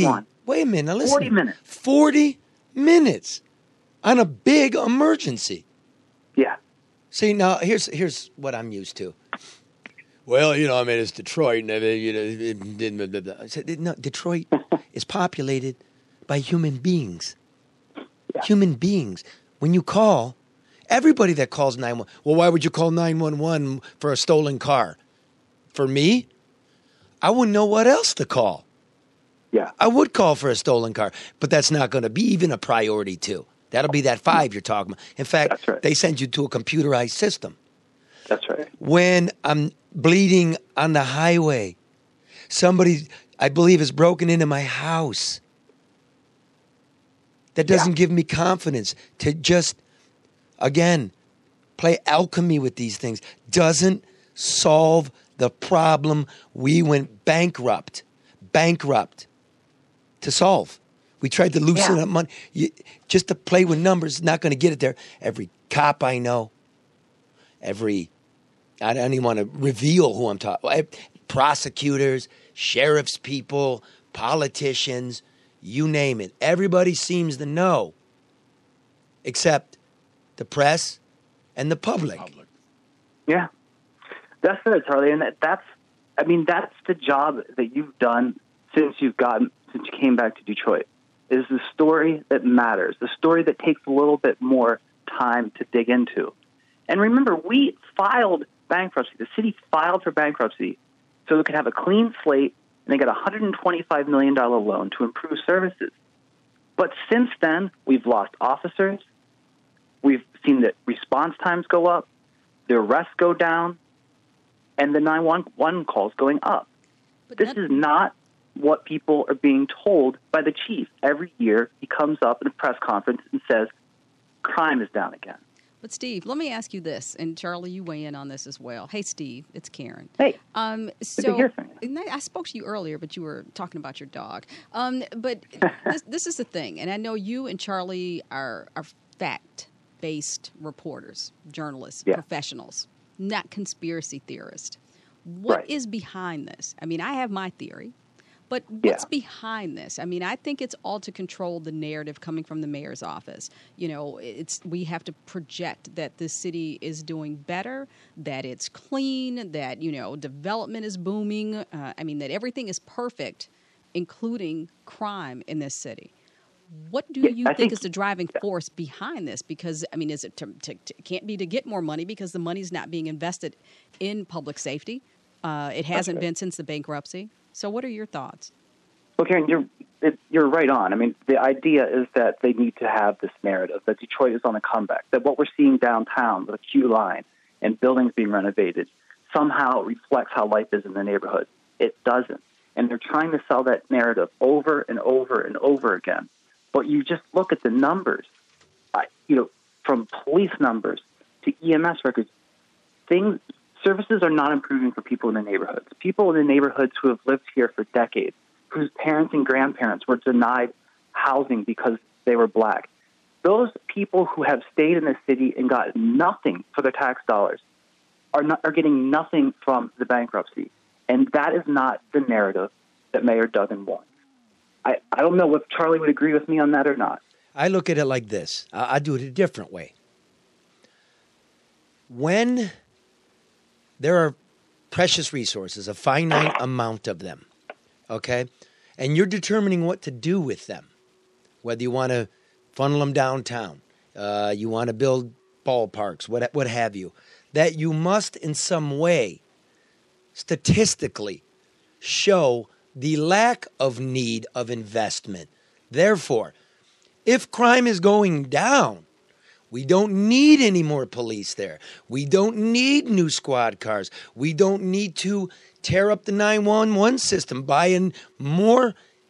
Wait a minute. Now listen. 40 minutes. 40 minutes on a big emergency. Yeah. See, now here's what I'm used to. Well, I mean, it's Detroit. And, I said, no, Detroit is populated by human beings. Yeah. Human beings. When you call, everybody that calls 911, well, why would you call 911 for a stolen car? For me, I wouldn't know what else to call. Yeah. I would call for a stolen car, but that's not going to be even a priority 2. That'll be that 5 you're talking about. In fact, That's right. they send you to a computerized system. That's right. When I'm bleeding on the highway, somebody, I believe, has broken into my house. That doesn't give me confidence to just, again, play alchemy with these things. Doesn't solve the problem we went bankrupt to solve. We tried to loosen up money. Just to play with numbers is not going to get it there. Every cop I know, I don't even want to reveal who I'm talking. Prosecutors, sheriff's people, politicians, you name it. Everybody seems to know, except the press and the public. Yeah. That's it, Charlie. And that's the job that you've done since you came back to Detroit. Is the story that matters, the story that takes a little bit more time to dig into. And remember, we filed bankruptcy. The city filed for bankruptcy so it could have a clean slate, and they got a $125 million loan to improve services. But since then, we've lost officers. We've seen that response times go up, the arrests go down, and the 911 calls going up. But This is not what people are being told by the chief. Every year, he comes up in a press conference and says, crime is down again. But Steve, let me ask you this, and Charlie, you weigh in on this as well. Hey, Steve, it's Karen. Hey, so good to hear from you. and I spoke to you earlier, but you were talking about your dog. But this is the thing, and I know you and Charlie are fact-based reporters, journalists, professionals, not conspiracy theorists. What is behind this? I mean, I have my theory. But what's behind this? I mean, I think it's all to control the narrative coming from the mayor's office. We have to project that this city is doing better, that it's clean, that, development is booming. That everything is perfect, including crime in this city. What do you think is the driving force behind this? Because, is it can't be to get more money because the money's not being invested in public safety. It hasn't been since the bankruptcy. So what are your thoughts? Well, Karen, you're right on. The idea is that they need to have this narrative, that Detroit is on a comeback, that what we're seeing downtown with a queue line and buildings being renovated somehow reflects how life is in the neighborhood. It doesn't. And they're trying to sell that narrative over and over and over again. But you just look at the numbers, from police numbers to EMS records, services are not improving for people in the neighborhoods. People in the neighborhoods who have lived here for decades, whose parents and grandparents were denied housing because they were black. Those people who have stayed in the city and got nothing for their tax dollars are getting nothing from the bankruptcy. And that is not the narrative that Mayor Duggan wants. I don't know if Charlie would agree with me on that or not. I look at it like this. I do it a different way. When there are precious resources, a finite amount of them, okay? And you're determining what to do with them, whether you want to funnel them downtown, you want to build ballparks, what have you, that you must in some way statistically show the lack of need of investment. Therefore, if crime is going down, we don't need any more police there. We don't need new squad cars. We don't need to tear up the 911 system, buy in more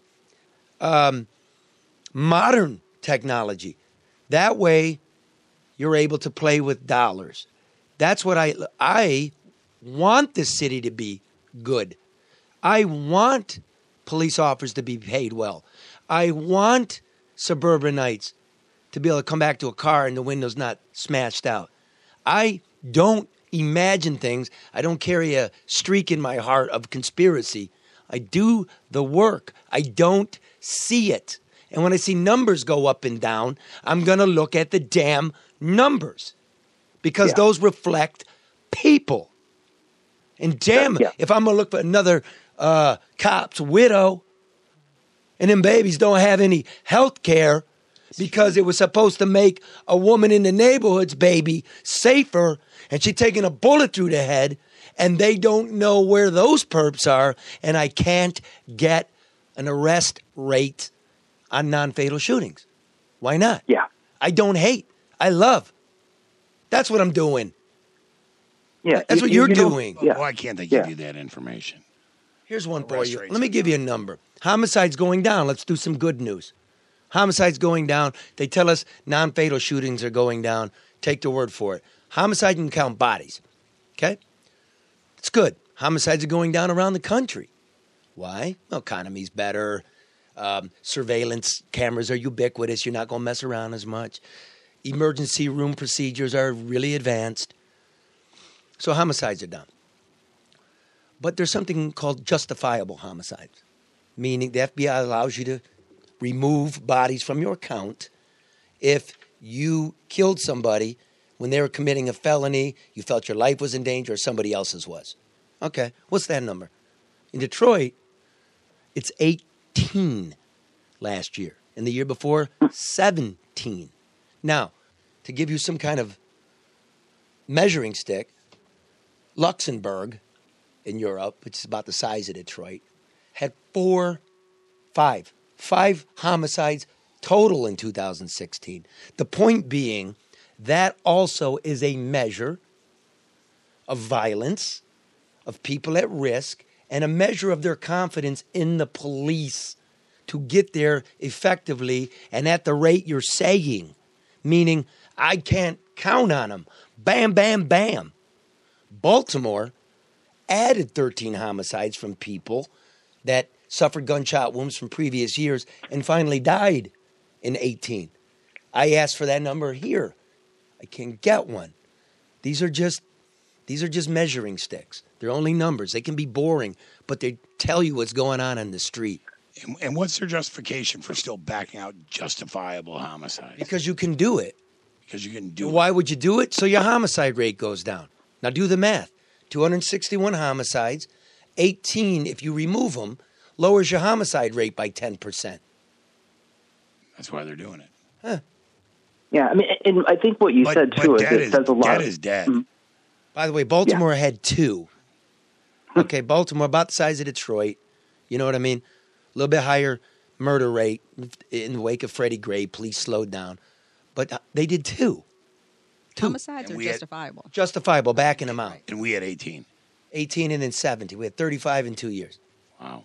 modern technology. That way, you're able to play with dollars. That's what I want the city to be good. I want police officers to be paid well. I want suburbanites to be able to come back to a car and the window's not smashed out. I don't imagine things. I don't carry a streak in my heart of conspiracy I do the work. I don't see it. And when I see numbers go up and down, I'm going to look at the damn numbers because those reflect people. And damn, if I'm going to look for another cop's widow and them babies don't have any health care because it was supposed to make a woman in the neighborhood's baby safer and she taking a bullet through the head and they don't know where those perps are and I can't get an arrest rate on non-fatal shootings. Why not? Yeah. I don't hate. I love. That's what I'm doing. Yeah. That's what you're doing. Yeah. Why can't they give you that information? Here's one for Arrest you. rates Let me give you a number. Homicides going down. Let's do some good news. Homicides going down. They tell us non-fatal shootings are going down. Take the word for it. Homicide can count bodies. Okay? It's good. Homicides are going down around the country. Why? Well, economy's better. Surveillance cameras are ubiquitous. You're not going to mess around as much. Emergency room procedures are really advanced. So homicides are down. But there's something called justifiable homicides, meaning the FBI allows you to remove bodies from your account if you killed somebody when they were committing a felony, you felt your life was in danger, or somebody else's was. Okay, what's that number? In Detroit, it's 18 last year. And the year before, 17. Now, to give you some kind of measuring stick, Luxembourg in Europe, which is about the size of Detroit, had five homicides total in 2016. The point being, that also is a measure of violence, of people at risk, and a measure of their confidence in the police to get there effectively and at the rate you're saying, meaning I can't count on them. Bam, bam, bam. Baltimore added 13 homicides from people that suffered gunshot wounds from previous years and finally died in 18. I asked for that number here. I can't get one. These are just measuring sticks. They're only numbers. They can be boring, but they tell you what's going on the street. And what's their justification for still backing out justifiable homicides? Because you can do it. Because you can do it. Why would you do it? So your homicide rate goes down. Now do the math. 261 homicides, 18 if you remove them, lowers your homicide rate by 10%. That's why they're doing it. Huh. Yeah, I mean, and I think what you said too is it says a lot. Dead is dead. Mm-hmm. By the way, Baltimore had 2. Okay, Baltimore about the size of Detroit. You know what I mean? A little bit higher murder rate in the wake of Freddie Gray. Police slowed down, but they did 2. Homicides are justifiable. Justifiable, backing them out. And we had 18. 18 and then 70. We had 35 in 2 years. Wow.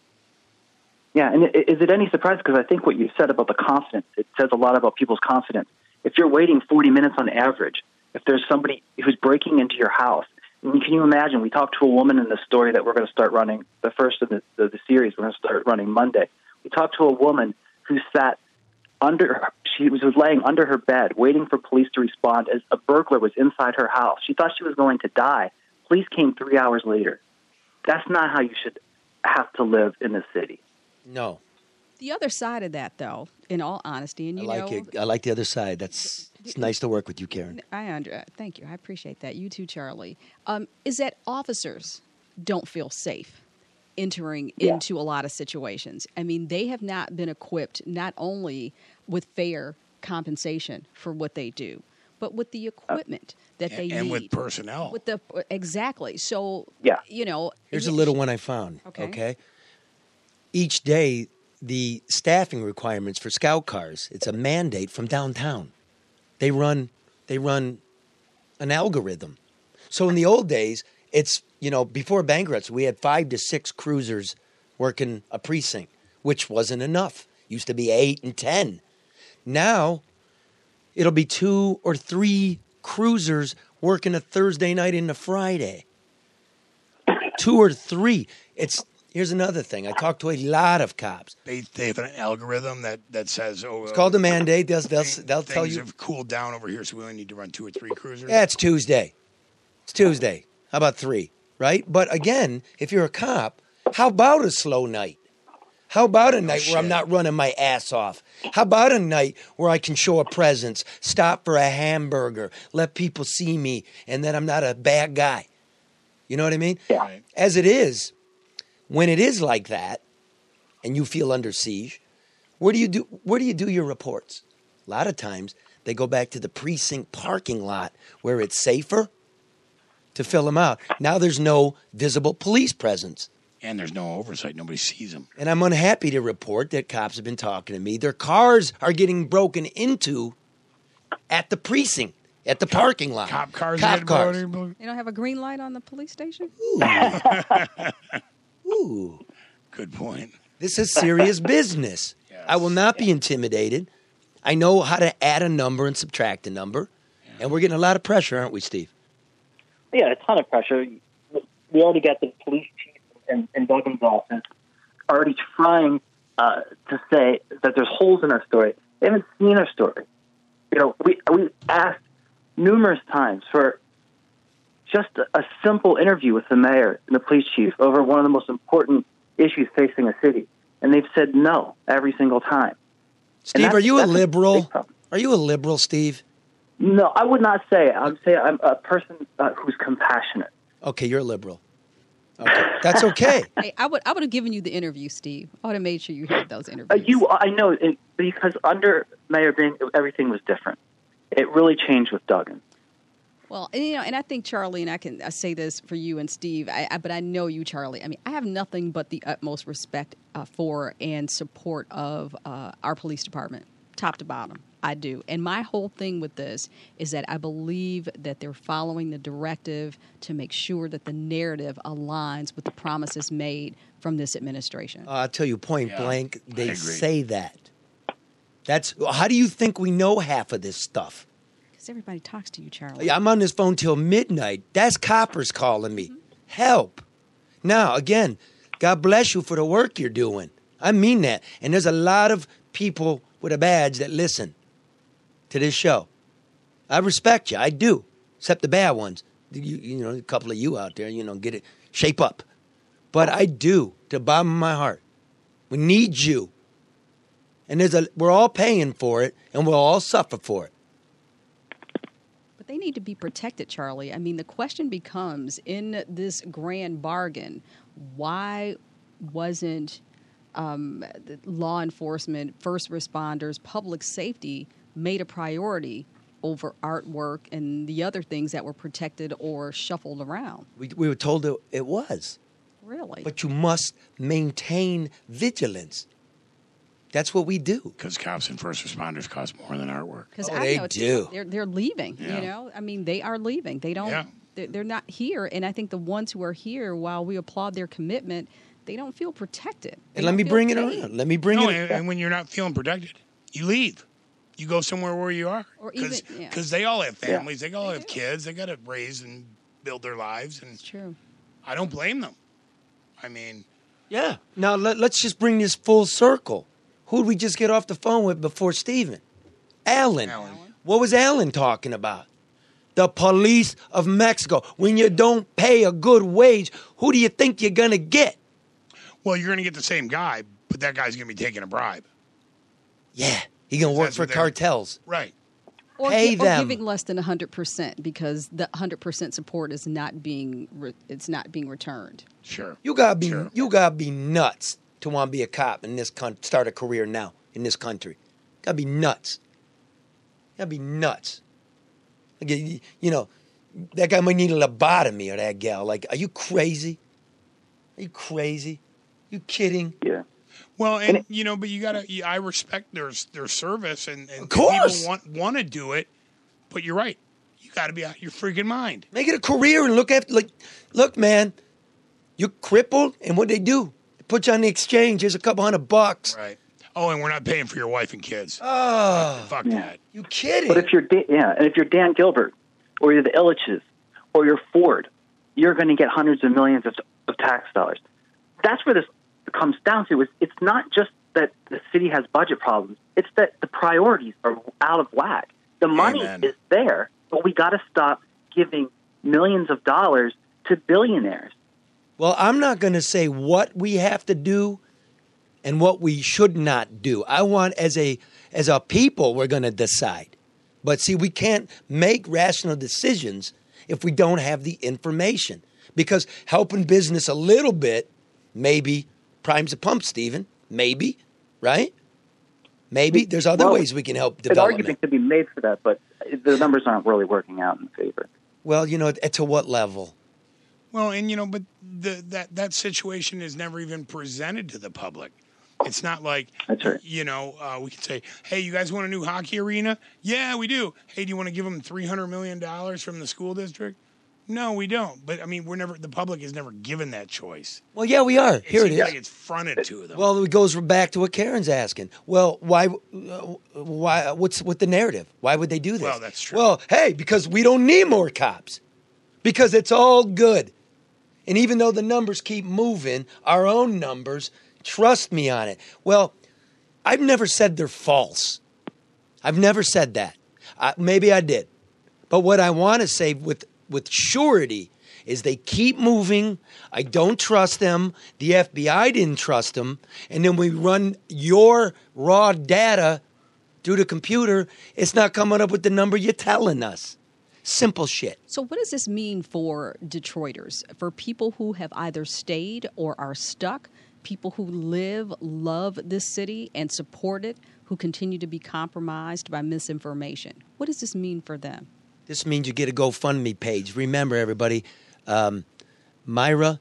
Yeah, and is it any surprise? Because I think what you said about the confidence, it says a lot about people's confidence. If you're waiting 40 minutes on average, if there's somebody who's breaking into your house, I mean, can you imagine? We talked to a woman in the story that we're going to start running, the first of the series we're going to start running Monday. We talked to a woman who sat she was laying under her bed waiting for police to respond as a burglar was inside her house. She thought she was going to die. Police came 3 hours later. That's not how you should have to live in the city. No. The other side of that, though, in all honesty, and you know, it. I like the other side. It's nice to work with you, Karen. Thank you. I appreciate that. You too, Charlie. Is that officers don't feel safe entering into a lot of situations. I mean, they have not been equipped not only with fair compensation for what they do, but with the equipment that they need. And with personnel. Exactly. So, you know. Here's a little one I found. Okay. Each day, the staffing requirements for scout cars, it's a mandate from downtown. They run an algorithm. So in the old days, it's, before bankruptcy, we had 5 to 6 cruisers working a precinct, which wasn't enough. Used to be 8 and 10. Now, it'll be 2 or 3 cruisers working a Thursday night into Friday. 2 or 3. Here's another thing. I talked to a lot of cops. They have an algorithm that says, it's called a mandate. They'll tell you. Things have cooled down over here, so we only need to run 2 or 3 cruisers. Yeah, it's Tuesday. How about 3, right? But again, if you're a cop How about a slow night? How about a night where I'm not running my ass off? How about a night where I can show a presence, stop for a hamburger, let people see me, and that I'm not a bad guy? You know what I mean? Yeah. As it is, when it is like that, and you feel under siege, where do you do your reports? A lot of times they go back to the precinct parking lot where it's safer to fill them out. Now there's no visible police presence. And there's no oversight. Nobody sees them. And I'm unhappy to report that cops have been talking to me. Their cars are getting broken into at the precinct, at the parking lot. Cop cars. Cop cars. You don't have a green light on the police station? Ooh. Good point. This is serious business. Yes. I will not be intimidated. I know how to add a number and subtract a number. And we're getting a lot of pressure, aren't we, Steve? Yeah, a ton of pressure. We already got the police chief in Duggan's office already trying to say that there's holes in our story. They haven't seen our story. You know, we asked numerous times for just a simple interview with the mayor and the police chief over one of the most important issues facing a city, and they've said no every single time. Steve, are you a liberal? problem. Are you a liberal, Steve? No, I would not say it. I would say I'm a person who's compassionate. Okay, you're a liberal. Okay, that's okay. Hey, I would have given you the interview, Steve. I would have made sure you had those interviews. I know, because under Mayor Bing, everything was different. It really changed with Duggan. Well, and I think, Charlie, and I say this for you and Steve, but I know you, Charlie. I mean, I have nothing but the utmost respect for and support of our police department, top to bottom. I do. And my whole thing with this is that I believe that they're following the directive to make sure that the narrative aligns with the promises made from this administration. I'll tell you point blank, I they agree. say that. How do you think we know half of this stuff? Because everybody talks to you, Charlie. I'm on this phone till midnight. That's coppers calling me. Help. Now, again, God bless you for the work you're doing. I mean that. And there's a lot of people with a badge that listen to this show. I respect you. I do. Except the bad ones. You know, a couple of you out there, get it, shape up. But I do, to the bottom of my heart. We need you. And we're all paying for it, and we'll all suffer for it. But they need to be protected, Charlie. I mean, the question becomes, in this grand bargain, why wasn't the law enforcement, first responders, public safety made a priority over artwork and the other things that were protected or shuffled around? We were told it was. Really? But you must maintain vigilance. That's what we do. Because cops and first responders cost more than artwork. Because they know do. They're leaving. Yeah. You know, I mean, they are leaving. They don't. Yeah. They're not here. And I think the ones who are here, while we applaud their commitment, they don't feel protected. And let me bring it around. Let me bring No, it. and when you're not feeling protected, you leave. You go somewhere where you are. Or even- Because they all have families. They all have kids. They got to raise and build their lives. And It's true. I don't blame them. I mean, Yeah. Now let's just bring this full circle. Who did we just get off the phone with before Steven? Alan. What was Alan talking about? The police of Mexico. When you don't pay a good wage, who do you think you're going to get? well, you're going to get the same guy, but that guy's going to be taking a bribe. Yeah. He's going to work That's for what they're- cartels. Right. Or, Pay or them. giving less than 100% because the 100% support is not being returned. Sure. You gotta be nuts to want to be a cop in this start a career now in this country. Gotta be nuts. Gotta be nuts. Like, you know, that guy might need a lobotomy or that gal. Like, are you crazy? Are you crazy? You kidding? Yeah. Well, and you know, but you gotta. I respect their service, and Of course. people want to do it. But you're right. You got to be out of your freaking mind. Make it a career and look, man. You're crippled, and what they do? They put you on the exchange. Here's a couple $100. Right. Oh, and we're not paying for your wife and kids. Oh, Fuck that. you kidding? But if you're and if you're Dan Gilbert, or you're the Illiches, or you're Ford, you're going to get hundreds of millions of tax dollars. That's where this comes down to. It's not just that the city has budget problems. It's that the priorities are out of whack. The money Amen. is there, but we got to stop giving millions of dollars to billionaires. Well, I'm not going to say what we have to do and what we should not do. I want as a people we're going to decide. But see, we can't make rational decisions if we don't have the information. Because helping business a little bit maybe primes the pump, Stephen. Maybe, right? Maybe. There's other ways we can help An development. argument could be made for that, but the numbers aren't really working out in favor. Well, to what level? Well, and but that situation is never even presented to the public. It's not like, That's right. We can say, hey, you guys want a new hockey arena? Yeah, we do. Hey, do you want to give them $300 million from the school district? No, we don't. But, the public is never given that choice. Well, yeah, we are. Here it is. Like it's fronted to them. Well, it goes back to what Karen's asking. Well, why? What's with the narrative? Why would they do this? Well, that's true. Well, hey, because we don't need more cops. Because it's all good. And even though the numbers keep moving, our own numbers, trust me on it. Well, I've never said they're false. I've never said that. Maybe I did. But what I want to say with surety is they keep moving. I don't trust them. The FBI didn't trust them. And then we run your raw data through the computer. It's not coming up with the number you're telling us. Simple shit. So what does this mean for Detroiters, for people who have either stayed or are stuck, people who love this city and support it, who continue to be compromised by misinformation? What does this mean for them? This means you get a GoFundMe page. Remember, everybody, Myana,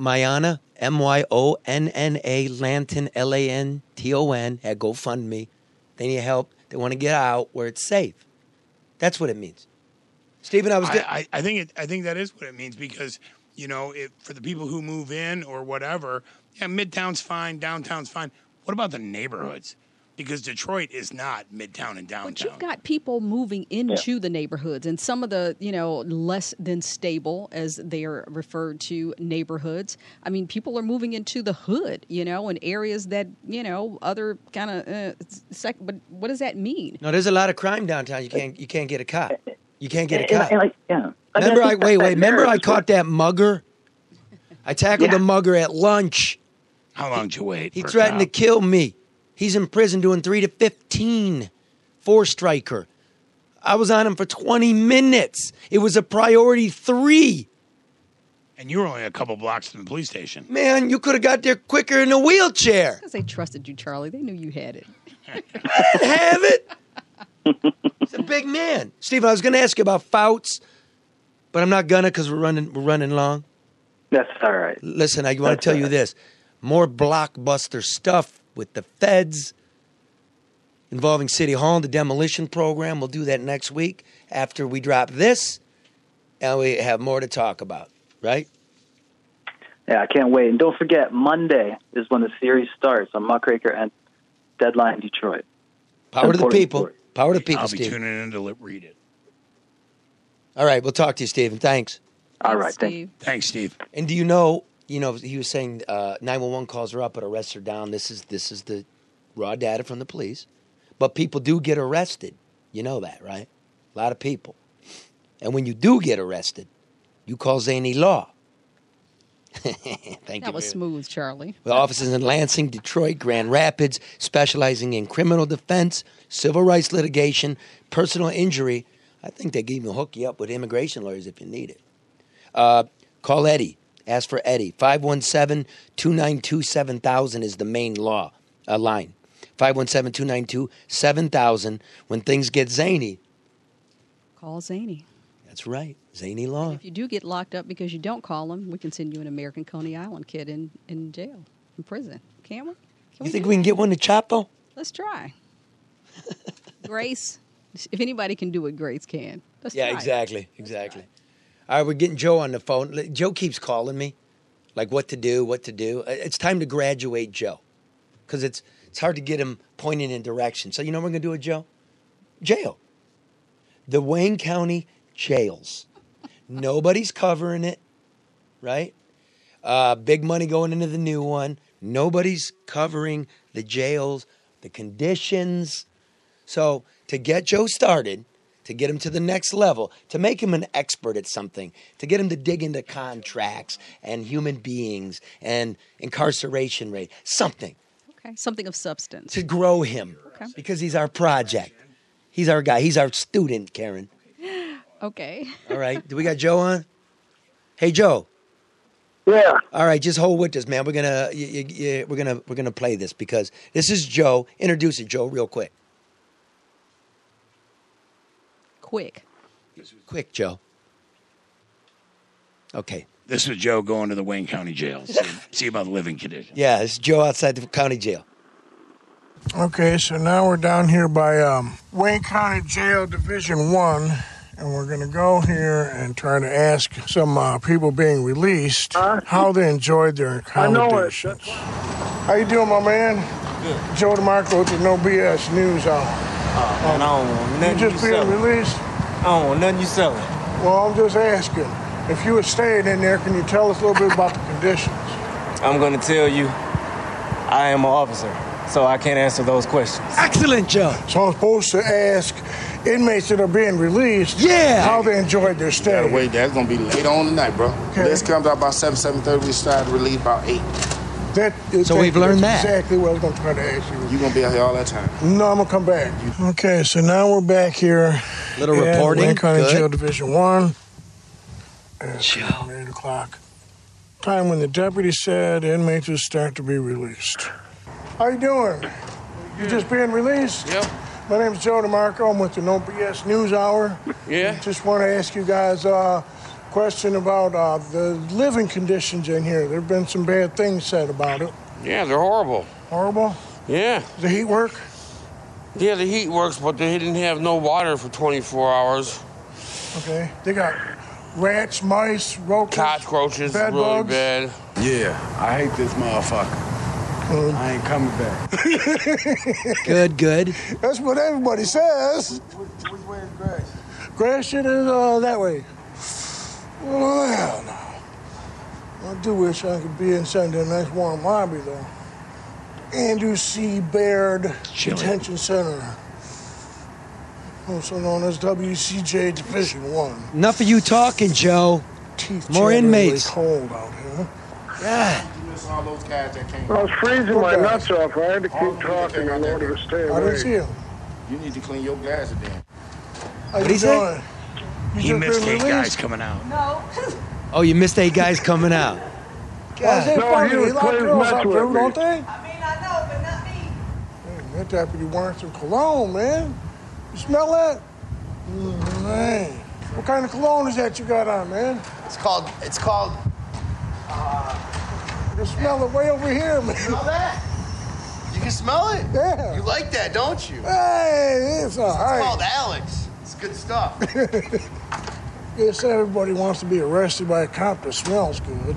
M-Y-O-N-N-A, Lanton, L-A-N-T-O-N, at GoFundMe. They need help. They want to get out where it's safe. That's what it means. Stephen, I think that is what it means because, for the people who move in or whatever, yeah, Midtown's fine, downtown's fine. What about the neighborhoods? Because Detroit is not Midtown and downtown. But you've got people moving into the neighborhoods and some of the, less than stable, as they are referred to, neighborhoods. People are moving into the hood, in areas that, other kind of, but what does that mean? No, there's a lot of crime downtown. You can't get a cop. You can't get a cop. Remember, I caught that mugger? I tackled the mugger at lunch. How long did you wait? He threatened to kill me. He's in prison doing 3 to 15. 4-striker. I was on him for 20 minutes. It was a priority 3. And you were only a couple blocks from the police station. Man, you could have got there quicker in a wheelchair. Because they trusted you, Charlie. They knew you had it. I didn't have it. He's a big man. Steve, I was going to ask you about Fouts, but I'm not going to because we're running long. That's all right. Listen, I want to tell you this. More blockbuster stuff with the feds involving City Hall and the demolition program. We'll do that next week after we drop this, and we have more to talk about, right? Yeah, I can't wait. And don't forget, Monday is when the series starts on Muckraker and Deadline Detroit. Power to the people. Power to the people, I'll be Steve. tuning in to read it. All right, we'll talk to you, Stephen. Thanks. All right, Steve. Thanks, Steve. And do you know, he was saying 911 calls are up, but arrests are down. This is the raw data from the police. But people do get arrested. You know that, right? A lot of people. And when you do get arrested, you call Zany Law. Thank you. That was smooth, Charlie. With offices in Lansing, Detroit, Grand Rapids, specializing in criminal defense, civil rights litigation, personal injury. I think they can even hook you up with immigration lawyers if you need it. Call Eddie. Ask for Eddie. 517-292-7000 is the main line. 517-292-7000. When things get zany. Call Zany. That's right. Zany Law. If you do get locked up because you don't call him, we can send you an American Coney Island kid in jail, in prison. Can't we? You think we can get one to Chapo? Let's try. Grace. If anybody can do it, Grace can. Let's try. Exactly. All right, we're getting Joe on the phone. Joe keeps calling me, like what to do. It's time to graduate Joe, because it's hard to get him pointing in direction. So you know what we're going to do with Joe? Jail. The Wayne County jails. Nobody's covering it, right? Big money going into the new one. Nobody's covering the jails, the conditions. So to get Joe started, to get him to the next level, to make him an expert at something, to get him to dig into contracts and human beings and incarceration rate, something Okay, something of substance. to grow him Okay. because he's our project. He's our guy. He's our student, Karen. Okay. All right. Do we got Joe on? Hey, Joe. Yeah. All right, just hold with us, man. We're gonna play this because this is Joe. Introduce it, Joe, real quick. Quick, Joe. Okay. This was Joe going to the Wayne County Jail. See about the living conditions. Yeah, it's Joe outside the county jail. Okay, so now we're down here by Wayne County Jail Division 1, and we're going to go here and try to ask some people being released how they enjoyed their accommodations. How you doing, my man? Good. Joe DeMarco with the No BS News Hour. Man, I don't want nothing You just being selling. released? I don't want nothing you selling. Well, I'm just asking. If you were staying in there, can you tell us a little bit about the conditions? I'm going to tell you, I am an officer, so I can't answer those questions. Excellent, Joe. So I'm supposed to ask inmates that are being released how they enjoyed their stay. Gotta wait there. It's gonna be late on tonight, bro. Okay. List comes out about 7:30. We start to relieve about 8. So we've learned that. Exactly what I was going to try to ask you. You gonna be out here all that time? No, I'm going to come back. Okay, so now we're back here. Little at reporting. Wayne County Good. Jail Division 1. It's 8 o'clock. Time when the deputy said inmates would start to be released. How you doing? You just being released? Yep. My name's Joe DeMarco. I'm with the No BS News Hour. Yeah. Just want to ask you guys a question about the living conditions in here. There have been some bad things said about it. Yeah, they're horrible. Horrible? Yeah. Does the heat work? Yeah, the heat works, but they didn't have no water for 24 hours. Okay. They got rats, mice, roaches, Cockroaches, bed really bugs. bad. Yeah, I hate this motherfucker. I ain't coming back. Good. That's what everybody says. Which way is grass? Grass shit is that way. Well, hell no. I do wish I could be inside that nice warm lobby, though. Andrew C. Baird Detention Center, also known as WCJ Division 1. Enough of you talking, Joe. Teeth More generally inmates. cold out here. God. You miss all those guys that came. I was freezing my nuts off. I had to keep talking in order to stay I didn't see him. You need to clean your glasses then. How What'd you he say? doing? You He just missed been 8 released? guys coming out. Oh, you missed 8 guys coming out. Why is that funny? he was They lock pleased girls mess up with too, me. don't they? That deputy wearing some cologne, man. You smell that? Man. What kind of cologne is that you got on, man? It's called. You smell it way over here, man. Smell that? You can smell it? Yeah. You like that, don't you? Hey, it's all It's right. called Alex. It's good stuff. Guess everybody wants to be arrested by a cop that smells good.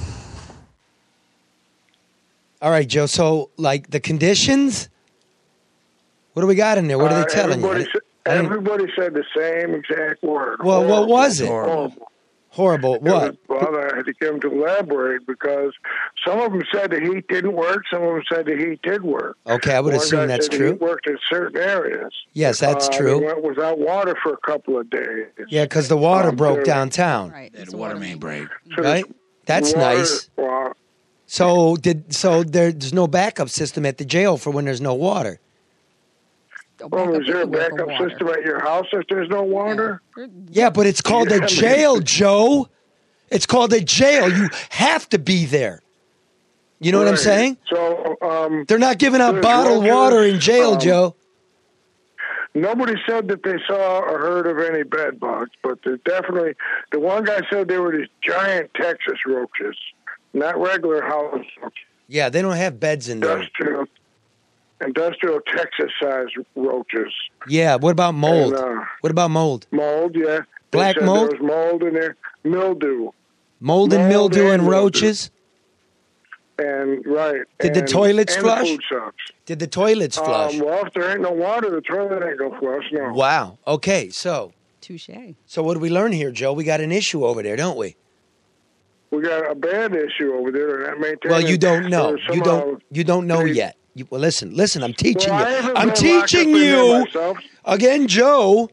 All right, Joe. So, like, the conditions? What do we got in there? What are they telling you? Everybody said the same exact word. Well, what was it? Horrible. Horrible. What? Well, I had to get them to elaborate because some of them said the heat didn't work. Some of them said the heat did work. Okay, I would One assume guy that's said the true. heat worked in certain areas. Yes, that's They true. went without water for a couple of days. Yeah, because the water broke downtown. Right. They had a water main break. Right? That's Water- nice. Well, So there's no backup system at the jail for when there's no water. is there a backup system at your house if there's no water? Yeah, but it's called a jail, Joe. It's called a jail. You have to be there. You know what I'm Right. saying? So, They're not giving out there's bottled roaches, water in jail, um, Joe. Nobody said that they saw or heard of any bed bugs, but there's definitely, the one guy said they were these giant Texas roaches, not regular house roaches, Yeah, they don't have beds in there. industrial Texas-sized roaches. Yeah, what about mold? And, What about mold? mold, yeah. They Black said mold? There was mold in there, mildew, Mold and Mold mildew and and mildew. roaches? and right. Did the and- toilets and flush? The food sucks. Did the toilets flush? Well, if there ain't no water, the toilet ain't gonna flush. No. Wow. Okay, so Touche. what do we learn here, Joe? We got an issue over there, don't we? We got a bad issue over there. They're not maintaining. Well, you don't know. or You don't know they- yet. Well, listen. I'm teaching Well, I you. haven't I'm been locked teaching up in there you myself. again, Joe.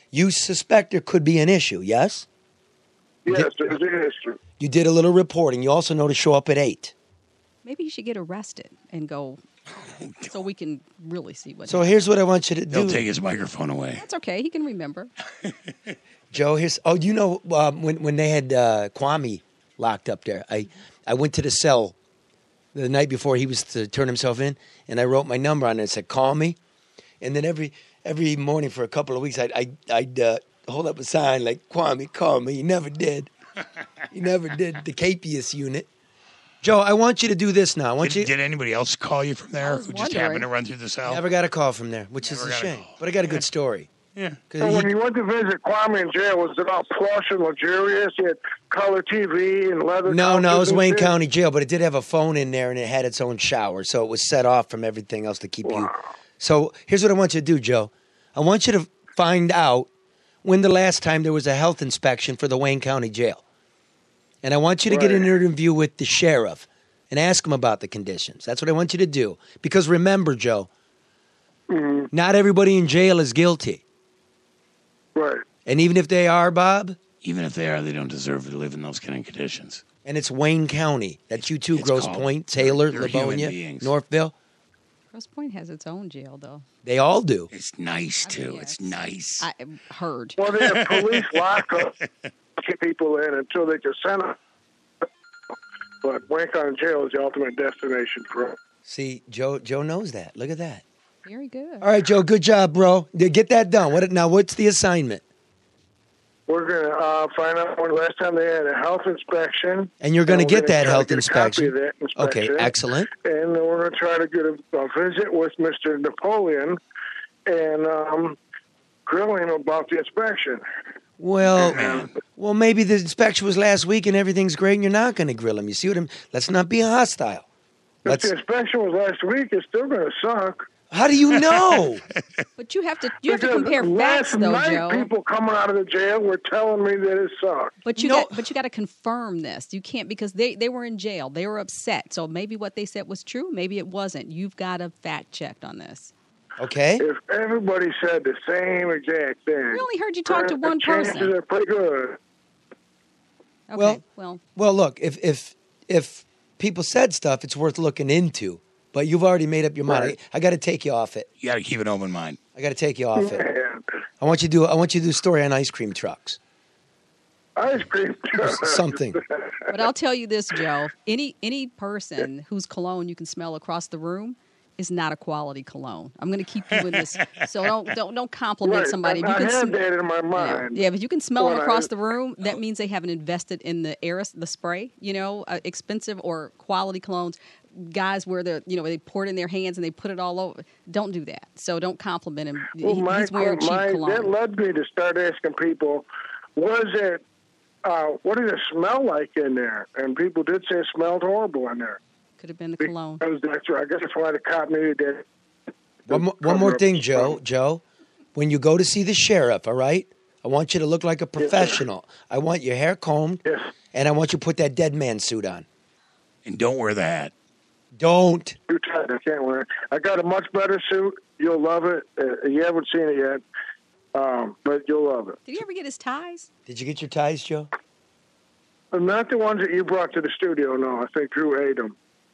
You suspect there could be an issue, yes? Yes, there's an issue. You did a little reporting. You also know to show up at 8. Maybe you should get arrested and go so we can really see what So here's what I want you to do. He'll take his microphone away. That's okay. He can remember. Joe, here's. Oh, you know when they had Kwame locked up there, I went to the cell the night before he was to turn himself in, and I wrote my number on it and said, "Call me." And then every morning for a couple of weeks, I'd hold up a sign like, "Kwame, call me." He never did. He never did. The Capias unit. Joe, I want you to do this now. Did anybody else call you from there who just happened to run through the cell? Never got a call from there, which is a shame. But I got a good story. Yeah. So when you went to visit Kwame in jail, was it all plush and luxurious? You had color TV and leather No, it was couches Wayne and shit? County Jail, but it did have a phone in there and it had its own shower, so it was set off from everything else to keep you. So here's what I want you to do, Joe. I want you to find out when the last time there was a health inspection for the Wayne County Jail. And I want you to get an interview with the sheriff and ask him about the conditions. That's what I want you to do. Because remember, Joe, not everybody in jail is guilty. Right. And even if they are, Bob? Even if they are, they don't deserve to live in those kind of conditions. And it's Wayne County. That's you too, It's Grosse called- Pointe, Taylor, they're human Livonia, beings. Northville. Grosse Pointe has its own jail, though. They all do. It's nice, too. It's nice. I heard. Well, they have police lockup to keep people in until they can send them. But Wayne County Jail is the ultimate destination for them. See, Joe knows that. Look at that. Very good. All right, Joe, good job, bro. Get that done. Now, what's the assignment? We're going to find out when the last time they had a health inspection. And you're going to we're get gonna that try to health get a inspection. copy of that inspection. Okay, excellent. And then we're going to try to get a visit with Mr. Napoleon and grill him about the inspection. Well, maybe the inspection was last week and everything's great and you're not going to grill him. You see what I'm... Let's not be hostile. If the inspection was last week, it's still going to suck. How do you know? But you have to Because compare facts, last though, night, Joe. people coming out of the jail were telling me that it sucked. But you got to confirm this. You can't, because they were in jail. They were upset. So maybe what they said was true. Maybe it wasn't. You've got to fact check on this. Okay. If everybody said the same exact thing. We only heard you talk to one the chances person. are pretty good. Okay, well, look, if people said stuff, it's worth looking into. But you've already made up your mind. Right. I got to take you off it. You got to keep an open mind. I got to take you off it. I want you to do a story on ice cream trucks. Ice cream trucks. Something. But I'll tell you this, Joe. Any person whose cologne you can smell across the room is not a quality cologne. I'm going to keep you in this. So don't compliment Right. somebody. I had that in my mind. Yeah, but you can smell When them I- across the room. That means they haven't invested in the spray. Expensive or quality colognes. Guys where they pour it in their hands and they put it all over. Don't do that. So don't compliment him. Well, He's wearing cheap cologne. that led me to start asking people, what did it smell like in there? And people did say it smelled horrible in there. Could have been the cologne. I guess that's why the cop needed that. One more thing, Joe. Joe, when you go to see the sheriff, all right? I want you to look like a professional. I want your hair combed, and I want you to put that dead man suit on. And don't wear the hat. Don't. Too tight. I can't wear it. I got a much better suit. You'll love it. You haven't seen it yet, but you'll love it. Did he ever get his ties? Did you get your ties, Joe? Not the ones that you brought to the studio, no. I think Drew ate them.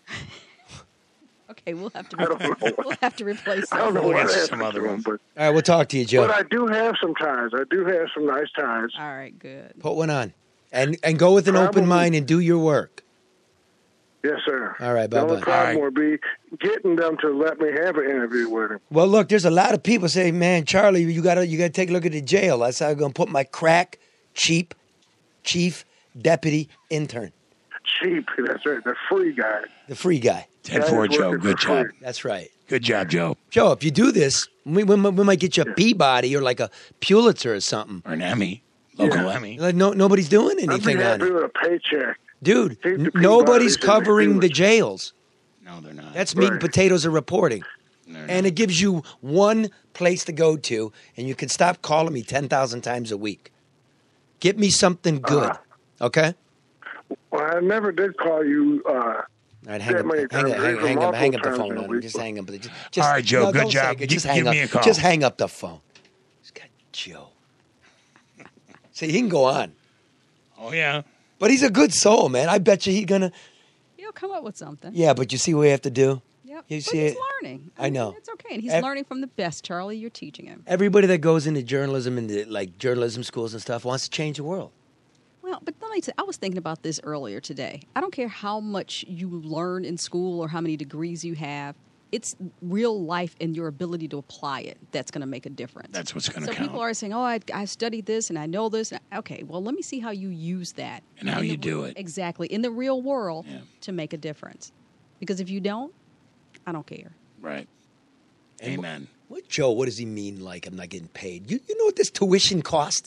Okay, we'll have to. I don't know. We'll have to replace I don't know them. what Some happened other to him, ones. but All right, we'll talk to you, Joe. I do have some ties. I do have some nice ties. All right, good. Put one on. And go with an open mind and do your work. Yes, sir. All right, The only bye-bye. problem would be getting them to let me have an interview with him. Well, look, there's a lot of people saying, man, Charlie, you gotta take a look at the jail. That's how I'm going to put my crack, cheap, chief, deputy, intern. Cheap. That's right. The free guy. The free guy. Ted Ford, Joe. Good job. That's right. Good job, Joe. Joe, if you do this, we might get you a Peabody or like a Pulitzer or something. Or an Emmy. Local Emmy. Like nobody's doing I'd be anything on happy it. with a paycheck. Dude, Keep the nobody's Peabodys and the covering the jails. No, they're not. That's meat and Right. potatoes of reporting. And it gives you one place to go to, and you can stop calling me 10,000 times a week. Get me something good, okay? Well, I never did call you. All right, hang up the phone on him. Just hang up. Just, All right, Joe, good don't say job. it. Just Give hang up. me a call. Just hang up the phone. He's got Joe. See, he can go on. Oh, yeah. But he's a good soul, man. I bet you he's going to. He'll come up with something. Yeah, but you see what we have to do? Yep. You But see he's it? learning. I know. It's okay. And he's Ev- learning from the best, Charlie. You're teaching him. Everybody that goes into journalism and like journalism schools and stuff wants to change the world. Well, but let me tell you, I was thinking about this earlier today. I don't care how much you learn in school or how many degrees you have. It's real life and your ability to apply it that's going to make a difference. That's what's going to So count. people are saying, oh, I studied this and I know this. Okay, well, let me see how you use that. And how in you the- do it. Exactly. In the real world to make a difference. Because if you don't, I don't care. Right. Amen. What, Joe, what does he mean like I'm not getting paid? You know what this tuition cost?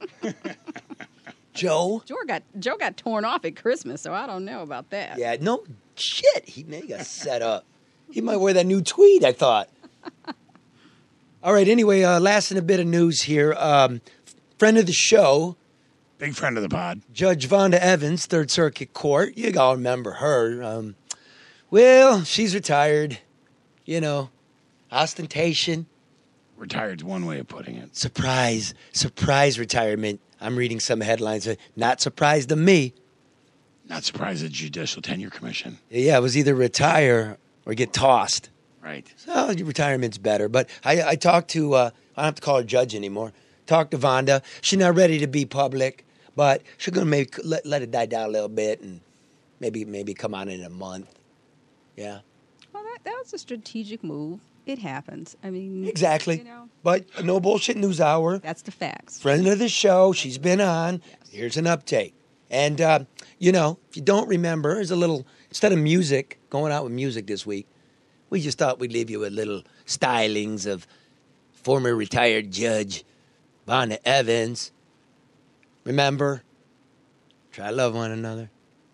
Joe? Joe got torn off at Christmas, so I don't know about that. Yeah, no shit. He may got set up. He might wear that new tweed, I thought. All right, anyway, last in a bit of news here. Friend of the show. Big friend of the pod. Judge Vonda Evans, Third Circuit Court. You all remember her. Well, she's retired. You know, ostentation. Retired's one way of putting it. Surprise retirement. I'm reading some headlines. Not surprised to me. Not surprised at Judicial Tenure Commission. Yeah, it was either retire or get tossed. Right. So retirement's better. But I talked to, I don't have to call her judge anymore. Talked to Vonda. She's not ready to be public, but she's going to maybe let it die down a little bit and maybe come on in a month. Yeah. Well, that was a strategic move. It happens. I mean, Exactly. You know, But no bullshit news hour. that's the facts. Friend of the show. She's been on. Yes. Here's an update. And, you know, if you don't remember, there's a little, instead of music, going out with music this week, we just thought we'd leave you with little stylings of former retired judge Vonda Evans. Remember? Try to love one another.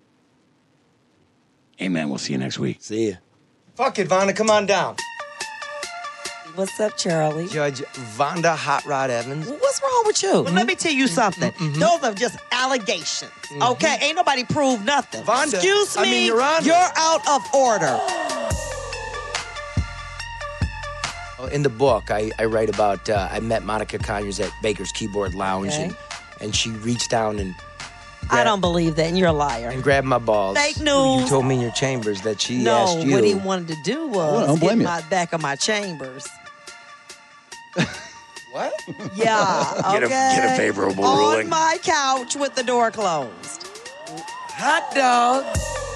Amen. We'll see you next week. See ya. Fuck it, Vonda. Come on down. What's up, Charlie? Judge Vonda Hot Rod Evans. What's wrong with you? Well, let me tell you something. Those are just allegations. Okay? Ain't nobody proved nothing. Vonda, Excuse me. I mean, Your Honor. You're out of order. In the book, I write about, I met Monica Conyers at Baker's Keyboard Lounge, Okay. and she reached down and I don't believe that, and you're a liar. and grabbed my balls. Fake news. You told me in your chambers that she No, asked you. what he wanted to do Well, I was don't blame get you. my back of my chambers. What? Yeah, okay. Get a favorable On ruling. my couch with the door closed. Hot dog.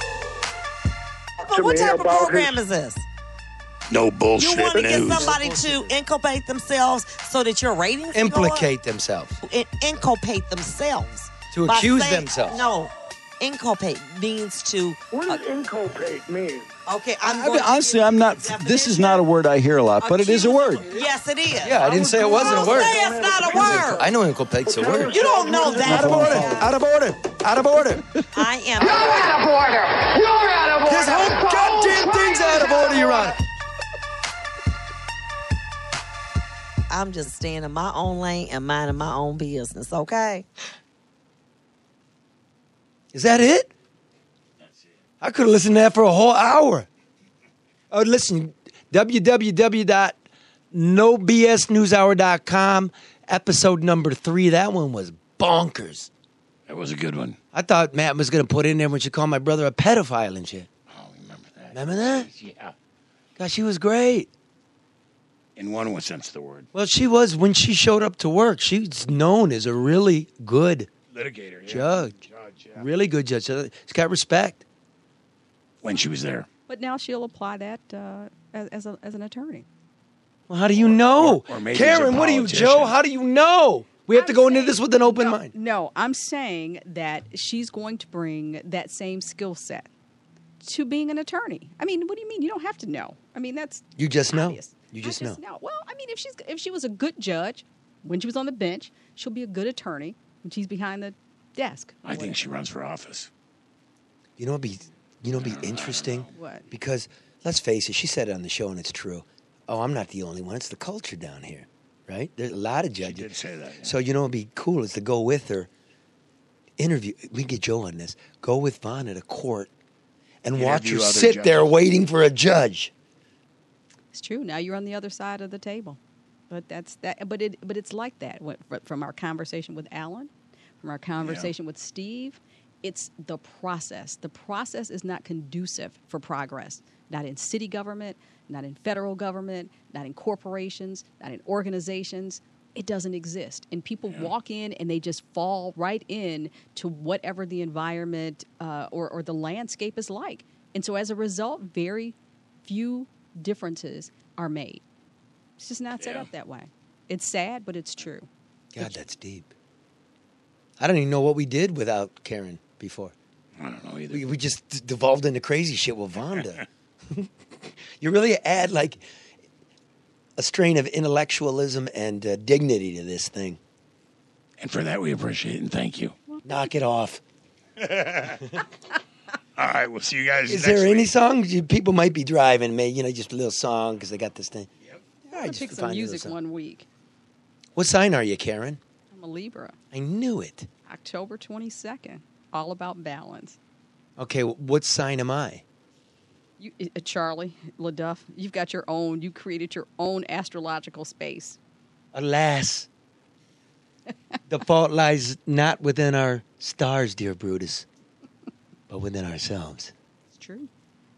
But what me type of about program is this? No bullshit You want to get news. somebody to inculpate themselves so that your ratings can go up? Implicate themselves. Inculpate themselves. To By accuse saying- themselves. No. Inculpate means to... What does inculpate mean? Okay, I'm I going mean, honestly, I'm not. This is not a word I hear a lot, but it is a word. Yes, it is. Yeah, I didn't say it wasn't a word. Say it's not a word. I know inculpate's a word. You don't know that. Out of order. Out of order. Out of order. I am... You're out of order! You're out of order! This whole goddamn thing's out of order, Your Honor. I'm just staying in my own lane and minding my own business, okay? Is that it? I could have listened to that for a whole hour. Oh, listen, www.nobsnewshour.com, episode number 3. That one was bonkers. That was a good one. I thought Matt was going to put in there when she called my brother a pedophile and shit. Oh, remember that? Remember that? Yeah. God, she was great. In one sense of the word. Well, she was, when she showed up to work, she's known as a really good Litigator. Yeah. judge. Yeah. Really good judge. She's got respect. When she was there. But now she'll apply that as an attorney. Well, how do you know? Or maybe as a Karen, what do you, politician. Joe? How do you know? We have to go into this with an open mind. No, I'm saying that she's going to bring that same skill set to being an attorney. I mean, what do you mean? You don't have to know. I mean, that's You just know. obvious. You just know. Well, I mean, if she was a good judge when she was on the bench, she'll be a good attorney when she's behind the desk. I think she runs for office. You know, it'd be interesting. What? Because let's face it, she said it on the show, and it's true. Oh, I'm not the only one. It's the culture down here, right? There's a lot of judges. She did say that. Yeah. So you know, it'd be cool is to go with her. Interview. We can get Joe on this. Go with Vaughn at a court and watch her Interview other sit there judges. waiting for a judge. It's true. Now you're on the other side of the table. But that's that. But it's like that from our conversation with Alan. from our conversation with Steve, it's the process. The process is not conducive for progress. Not in city government, not in federal government, not in corporations, not in organizations. It doesn't exist. And people walk in and they just fall right in to whatever the environment or the landscape is like. And so as a result, very few differences are made. It's just not set up that way. It's sad, but it's true. God, that's deep. I don't even know what we did without Karen before. I don't know either. We just devolved into crazy shit with Vonda. You really add like a strain of intellectualism and dignity to this thing. And for that, we appreciate it and thank you. Knock it off. All right, we'll see you guys Is next there any week. songs? People might be driving, just a little song because they got this thing. Yep. All I right, just pick find some a little music song. one week. What sign are you, Karen? I'm a Libra. I knew it. October 22nd. All about balance. Okay, what sign am I? You, Charlie LaDuff, you've got your own. You created your own astrological space. Alas, the fault lies not within our stars, dear Brutus, but within ourselves. It's true.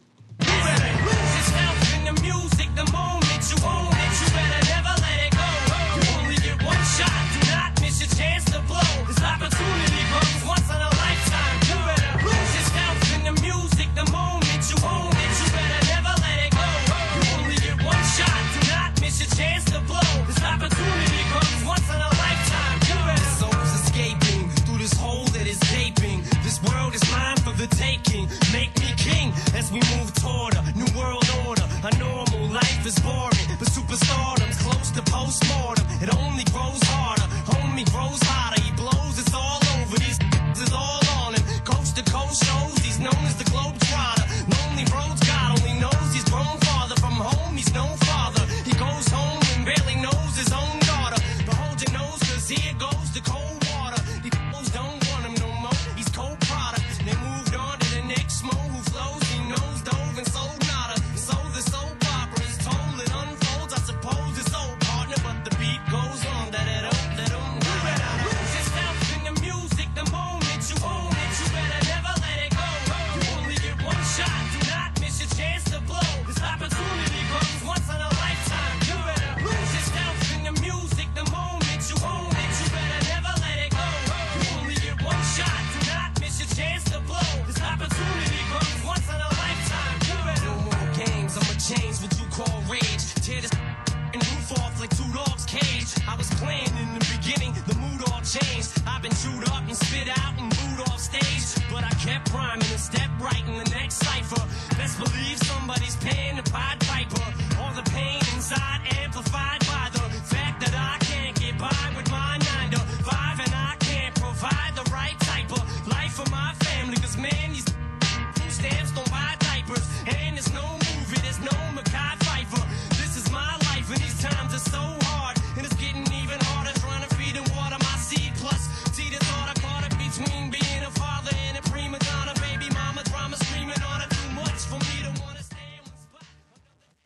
The taking, make me king as we move toward a new world order. A normal life is boring, but superstardom's close to postmortem. It only grows harder, homie grows hotter. He blows, it's all over. These is all on him. Coast to coast shows, he's known as the Globetrotter. Lonely roads, God only knows he's grown farther from home. He's no father. He goes home and barely knows his own daughter. But hold your nose, cause here goes the cold water. These fools don't want him no more. He's cold product. They moved on to the next mo who flows. He knows dove and sold nada. So the soap opera is told. It unfolds. I suppose it's old partner, but the beat goes on. You better lose yourself in the music the moment you own it. You better never let it go. You only get one shot. Do not miss your chance to blow. This opportunity comes once in a lifetime. You better lose yourself in the music the moment you own it. You better never let it go. You only get one shot. Do not miss your chance to blow. This opportunity comes once in a lifetime. You better no more games. I'ma change what you call rage. Tear this and roof off like two dogs' cage. I was playing in the beginning, the mood all changed. I've been chewed up and spit out and booed off stage, but I kept rhyming and stepped right in the next cipher. Best believe somebody's paying the Pied Piper. All the pain inside amplified.